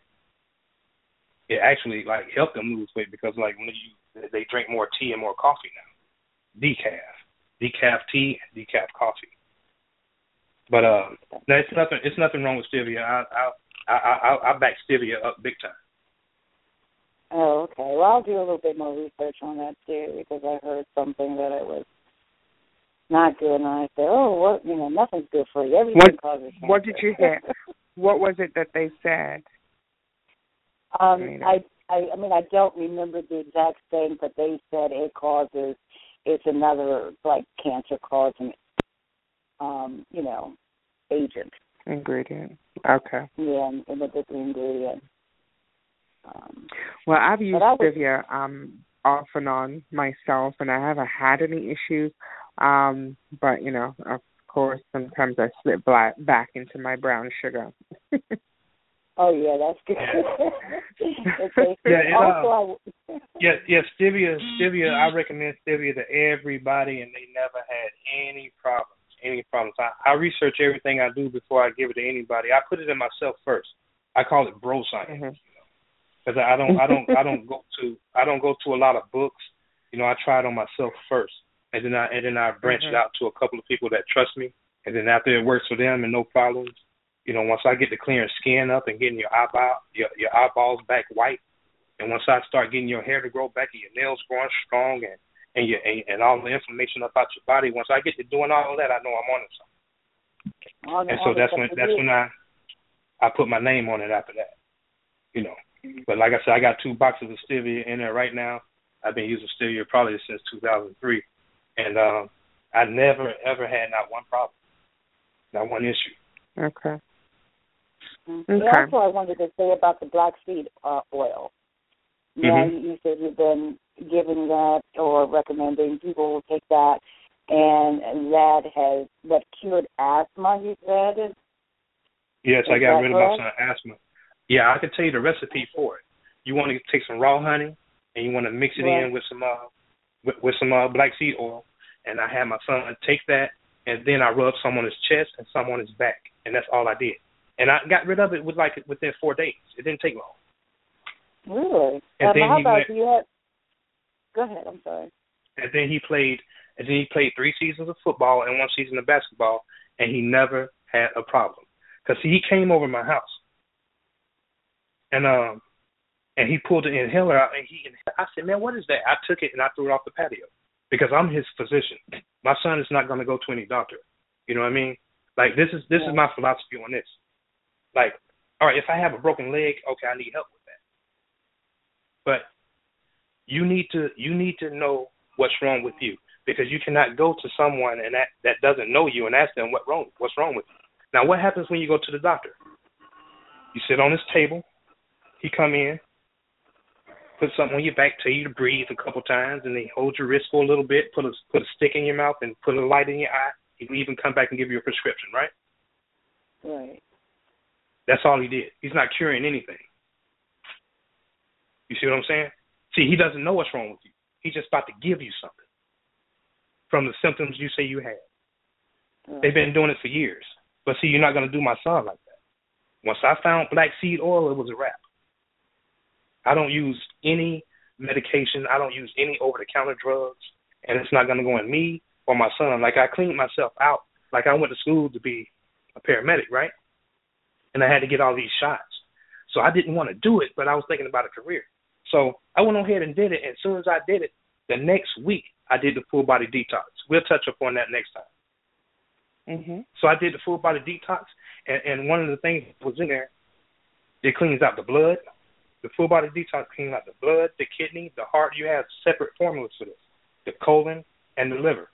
It actually like help them lose weight because like when you they drink more tea and more coffee now, decaf, decaf tea, and decaf coffee. But uh, no, it's nothing. It's nothing wrong with stevia. I I I I, I back stevia up big time. Oh, okay. Well, I'll do a little bit more research on that too because I heard something that it was not good, and I said, "Oh, what? You know, nothing's good for you. Everything what, causes cancer." What did you hear? What was it that they said? Um, I, I, I mean, I don't remember the exact thing, but they said it causes. It's another like cancer causing, um, you know, agent. Ingredient. Okay. Yeah, and a different ingredient. Um, well, I've used was, stevia um, off and on myself, and I haven't had any issues. Um, but you know, of course, sometimes I slip black, back into my brown sugar. Oh yeah, that's good. okay. Yeah, it, also, uh, yeah, yeah. Stevia, stevia. I recommend stevia to everybody, and they never had any problems. Any problems. I, I research everything I do before I give it to anybody. I put it in myself first. I call it bro science. Mm-hmm. Because I don't, I don't, I don't go to, I don't go to a lot of books. You know, I try it on myself first, and then I, and then I branch mm-hmm. it out to a couple of people that trust me, and then after it works for them and no problems, you know, once I get the clearing skin up and getting your eyeball, your your eyeballs back white, and once I start getting your hair to grow back and your nails growing strong and and your and, and all the inflammation about your body, once I get to doing all of that, I know I'm on it something. All and so that's when that's when I I put my name on it after that, you know. But like I said, I got two boxes of stevia in there right now. I've been using stevia probably since two thousand three, and um, I never ever had not one problem, not one issue. Okay. Mm-hmm. Okay. Also, I wanted to say about the black seed uh, oil. Now, mm-hmm. you said you've been giving that or recommending people take that, and that has that cured asthma. You said. Yes, Is I got rid of correct? my son asthma. Yeah, I can tell you the recipe for it. You want to take some raw honey, and you want to mix it right. in with some uh, with, with some uh, black seed oil. And I had my son take that, and then I rubbed some on his chest and some on his back, and that's all I did. And I got rid of it with like within four days. It didn't take long. Really? And um, then how he about went, you? Had, go ahead. I'm sorry. And then he played. And then he played three seasons of football and one season of basketball, and he never had a problem. Cause he came over my house. And um, and he pulled the inhaler out, and he. I said, "Man, what is that?" I took it and I threw it off the patio because I'm his physician. My son is not going to go to any doctor. You know what I mean? Like this is this yeah. is my philosophy on this. Like, all right, if I have a broken leg, okay, I need help with that. But you need to you need to know what's wrong with you because you cannot go to someone and that, that doesn't know you and ask them what wrong what's wrong with you. Now, what happens when you go to the doctor? You sit on his table. He come in, put something on your back, tell you to breathe a couple times, and then hold your wrist for a little bit, put a put a stick in your mouth, and put a light in your eye. He will even come back and give you a prescription, right? Right. That's all he did. He's not curing anything. You see what I'm saying? See, he doesn't know what's wrong with you. He's just about to give you something from the symptoms you say you had. Right. They've been doing it for years. But see, you're not going to do my son like that. Once I found black seed oil, it was a wrap. I don't use any medication. I don't use any over-the-counter drugs, and it's not going to go in me or my son. Like, I cleaned myself out. Like, I went to school to be a paramedic, right? And I had to get all these shots. So I didn't want to do it, but I was thinking about a career. So I went ahead and did it, and as soon as I did it, the next week I did the full body detox. We'll touch up on that next time. Mm-hmm. So I did the full body detox, and, and one of the things that was in there, it cleans out the blood. The full body detox cleans out the blood, the kidney, the heart. You have separate formulas for this, the colon and the liver.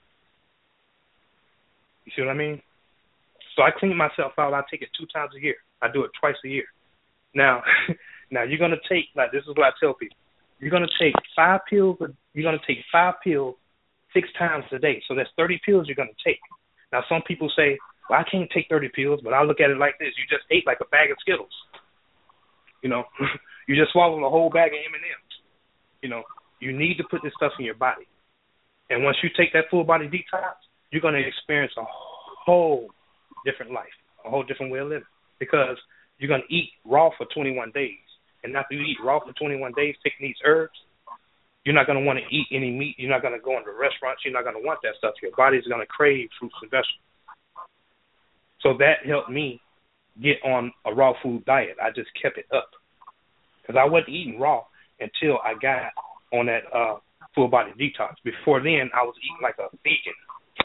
You see what I mean? So I clean myself out. I take it two times a year. I do it twice a year. Now, now you're going to take, like, this is what I tell people. You're going to take five pills, you're going to take five pills six times a day. So that's thirty pills you're going to take. Now, some people say, well, I can't take thirty pills, but I look at it like this. You just ate like a bag of Skittles. You know, you just swallowed a whole bag of M and M's. You know, you need to put this stuff in your body. And once you take that full body detox, you're going to experience a whole different life, a whole different way of living, because you're going to eat raw for twenty-one days. And after you eat raw for twenty-one days, taking these herbs, you're not going to want to eat any meat. You're not going to go into restaurants. You're not going to want that stuff. Your body's going to crave fruits and vegetables. So that helped me get on a raw food diet. I just kept it up because I wasn't eating raw until I got on that uh, full body detox. Before then, I was eating like a vegan.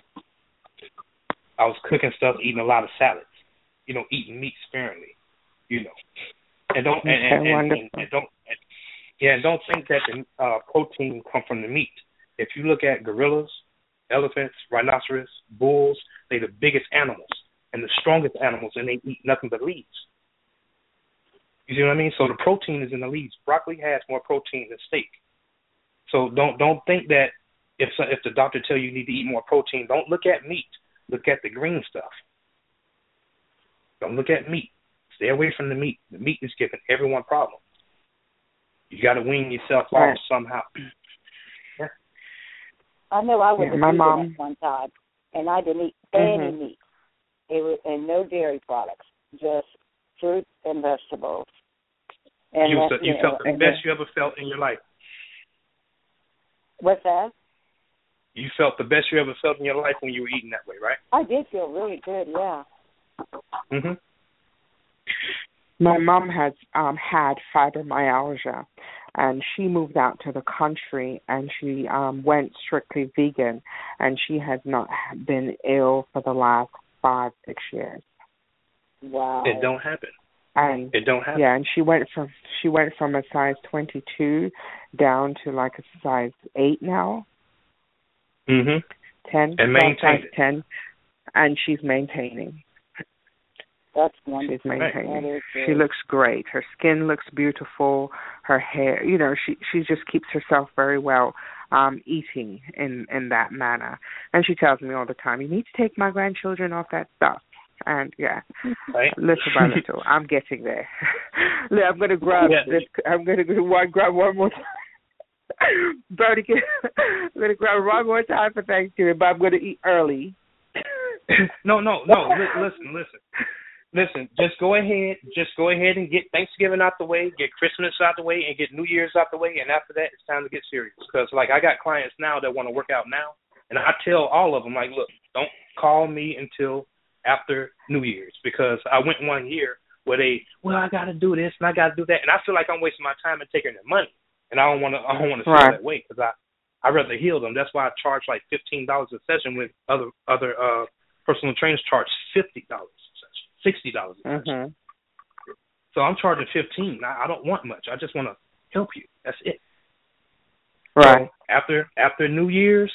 I was cooking stuff, eating a lot of salads, you know, eating meat sparingly, you know. And don't and, and, and, and, and don't and, yeah, and don't think that the uh, protein come from the meat. If you look at gorillas, elephants, rhinoceros, bulls, they're the biggest animals and the strongest animals, and they eat nothing but leaves. You see what I mean? So the protein is in the leaves. Broccoli has more protein than steak. So don't don't think that if if the doctor tell you you need to eat more protein, don't look at meat. Look at the green stuff. Don't look at meat. Stay away from the meat. The meat is giving everyone problems. You got to wean yourself right. off somehow. Yeah. I know I was yeah, a my vegan mom. at one time, and I didn't eat mm-hmm. any meat. It was, and no dairy products, just fruit and vegetables. And you, that, you you felt know, the best you ever felt in your life. What's that? You felt the best you ever felt in your life when you were eating that way, right? I did feel really good, yeah. Mhm. My mom has um, had fibromyalgia, and she moved out to the country, and she um, went strictly vegan, and she has not been ill for the last five, six years. Wow. It don't happen. And it don't happen. Yeah, and she went from she went from a size twenty-two down to like a size eight now. Mhm. Ten. And maintained it. ten, and she's maintaining. That's wonderful. She's maintaining. That she looks great. Her skin looks beautiful. Her hair, you know, she she just keeps herself very well, um, eating in, in that manner. And she tells me all the time, you need to take my grandchildren off that stuff. And yeah, right. little by little, I'm getting there. I'm gonna grab yeah. this. I'm gonna grab one more time. Birdie, I'm gonna grab one more time for Thanksgiving, but I'm gonna eat early. no, no, no. Listen, listen. Listen, just go ahead, just go ahead and get Thanksgiving out the way, get Christmas out the way, and get New Year's out the way, and after that, it's time to get serious. Because, like, I got clients now that want to work out now, and I tell all of them, like, look, don't call me until after New Year's, because I went one year where they, well, I got to do this and I got to do that, and I feel like I'm wasting my time and taking their money, and I don't want to, I don't want to feel right. that way, because I, I rather heal them. That's why I charge like fifteen dollars a session with other other uh, personal trainers charge fifty dollars. Sixty dollars. Mm-hmm. So I'm charging fifteen. I, I don't want much. I just want to help you. That's it. Right. So after after New Year's,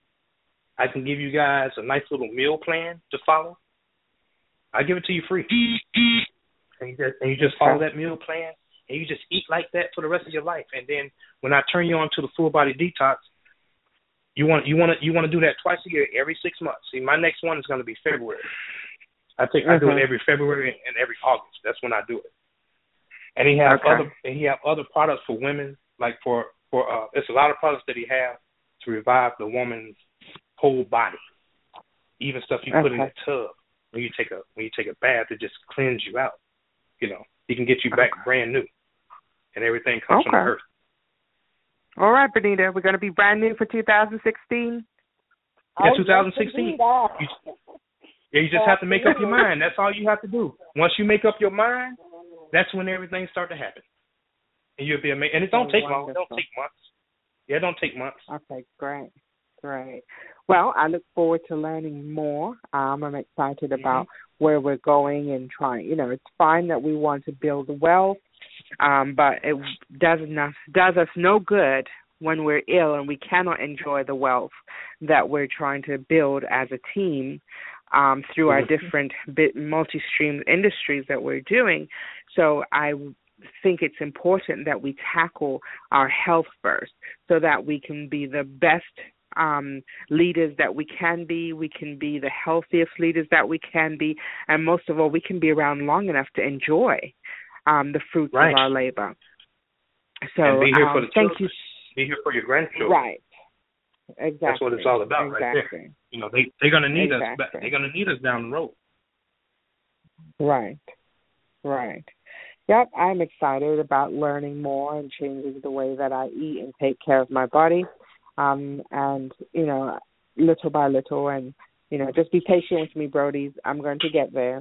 I can give you guys a nice little meal plan to follow. I give it to you free, and you just, and you just follow that meal plan, and you just eat like that for the rest of your life. And then when I turn you on to the full body detox, you want you want to you want to do that twice a year, every six months. See, my next one is going to be February. I think mm-hmm. I do it every February and every August. That's when I do it. And he have okay. other and he have other products for women, like for for uh, it's a lot of products that he have to revive the woman's whole body. Even stuff you okay. put in the tub when you take a when you take a bath, it just cleanse you out. You know, he can get you back okay. brand new, and everything comes okay. from the earth. All right, Benita, we're going to be brand new for two thousand sixteen. Yeah, twenty sixteen. You, yeah, you just have to make up your mind. That's all you have to do. Once you make up your mind, that's when everything starts to happen. And you'll be amazed. And it don't Oh, take long. wonderful. It don't take months. Yeah, it don't take months. Okay, great, great. Well, I look forward to learning more. Um, I'm excited about mm-hmm. where we're going and trying. You know, it's fine that we want to build wealth, um, but it does not does us no good when we're ill and we cannot enjoy the wealth that we're trying to build as a team um, through our different bit multi-stream industries that we're doing. So I think it's important that we tackle our health first so that we can be the best um, leaders that we can be. We can be the healthiest leaders that we can be. And most of all, we can be around long enough to enjoy um, the fruits right. of our labor. So and be here um, for the thank children. you. Be here for your grandchildren. Right. Exactly. That's what it's all about exactly. right there. You know, they, they're going to need exactly. us. They're going to need us down the road. Right. Right. Yep, I'm excited about learning more and changing the way that I eat and take care of my body. Um, and, you know, little by little, and, you know, just be patient with me, Brodies. I'm going to get there.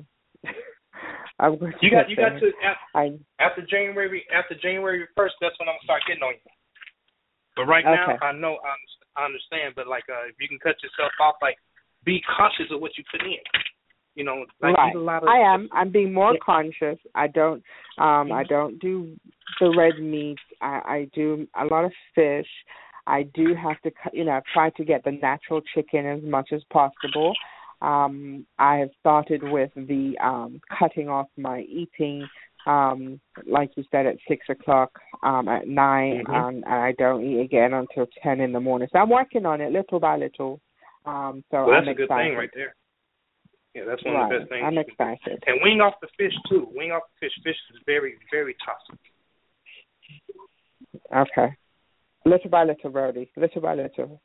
I'm going to you get got, you there. got to, after, I, after January, after January first, that's when I'm going to start getting on you. But right now, okay. I know, I, I understand, but, like, uh, if you can cut yourself off, like, be conscious of what you put in. You know, like right. a lot of, I am. I'm being more yeah. conscious. I don't. Um, I don't do the red meat. I, I do a lot of fish. I do have to, you know, try to get the natural chicken as much as possible. Um, I have started with the um, cutting off my eating, um, like you said, at six o'clock um, at nine, mm-hmm. um, and I don't eat again until ten in the morning. So I'm working on it little by little. Um, so well, that's I'm a good excited. thing right there. Yeah, that's one right. of the best things. I'm excited. And wing off the fish, too. Wing off the fish. Fish is very, very toxic. Okay. Little by little, Brody. Little by little.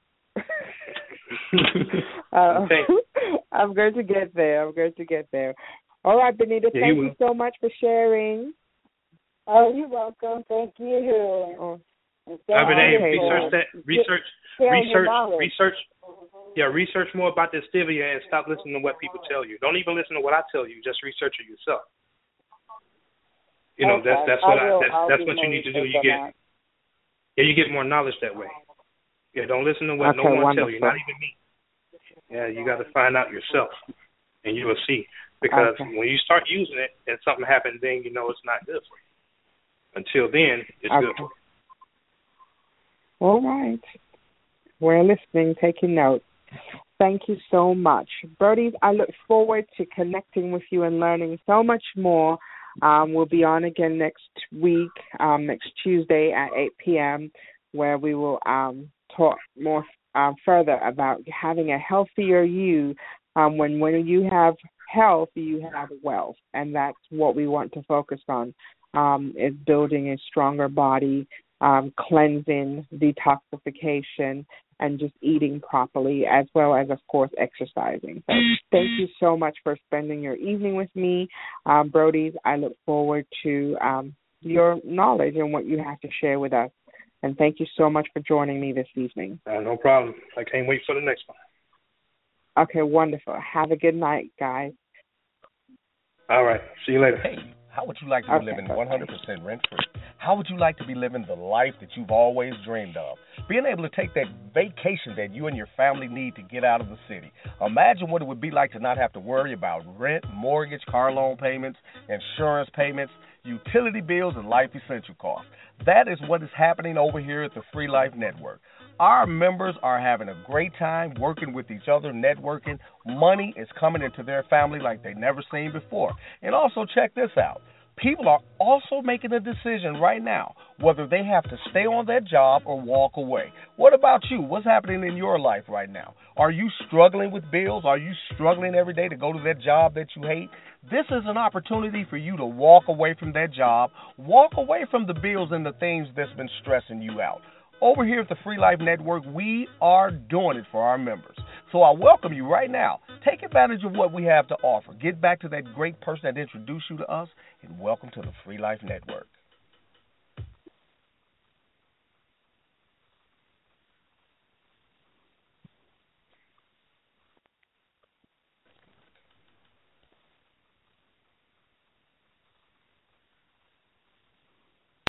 uh, okay. I'm going to get there. I'm going to get there. All right, Benita, yeah, thank you, you so much for sharing. Oh, you're welcome. Thank you. Oh. Every day, okay. research that. Research. Research. Research. Yeah, research more about this stevia and stop listening to what people tell you. Don't even listen to what I tell you. Just research it yourself. You know, okay. that's that's what I I, will, that's, that's what you need to do. You get that. yeah, you get more knowledge that way. Yeah, don't listen to what okay, no one wonderful. tells you, not even me. Yeah, you got to find out yourself, and you will see. Because okay. when you start using it and something happens, then you know it's not good for you. Until then, it's okay. good for you. All right. We're listening, taking notes. Thank you so much. Brody, I look forward to connecting with you and learning so much more. Um, we'll be on again next week, um, next Tuesday at eight p.m., where we will um, talk more um, further about having a healthier you. Um, when, when you have health, you have wealth, and that's what we want to focus on, um, is building a stronger body, um, cleansing, detoxification, and just eating properly, as well as, of course, exercising. So thank you so much for spending your evening with me, um, Brody. I look forward to um, your knowledge and what you have to share with us. And thank you so much for joining me this evening. Uh, no problem. I can't wait for the next one. Okay, wonderful. Have a good night, guys. All right. See you later. Hey, how would you like to be okay, living bye-bye. one hundred percent rent-free? How would you like to be living the life that you've always dreamed of? Being able to take that vacation that you and your family need to get out of the city. Imagine what it would be like to not have to worry about rent, mortgage, car loan payments, insurance payments, utility bills, and life essential costs. That is what is happening over here at the Free Life Network. Our members are having a great time working with each other, networking. Money is coming into their family like they've never seen before. And also check this out. People are also making a decision right now whether they have to stay on that job or walk away. What about you? What's happening in your life right now? Are you struggling with bills? Are you struggling every day to go to that job that you hate? This is an opportunity for you to walk away from that job, walk away from the bills and the things that's been stressing you out. Over here at the Free Life Network, we are doing it for our members. So I welcome you right now. Take advantage of what we have to offer. Get back to that great person that introduced you to us, and welcome to the Free Life Network.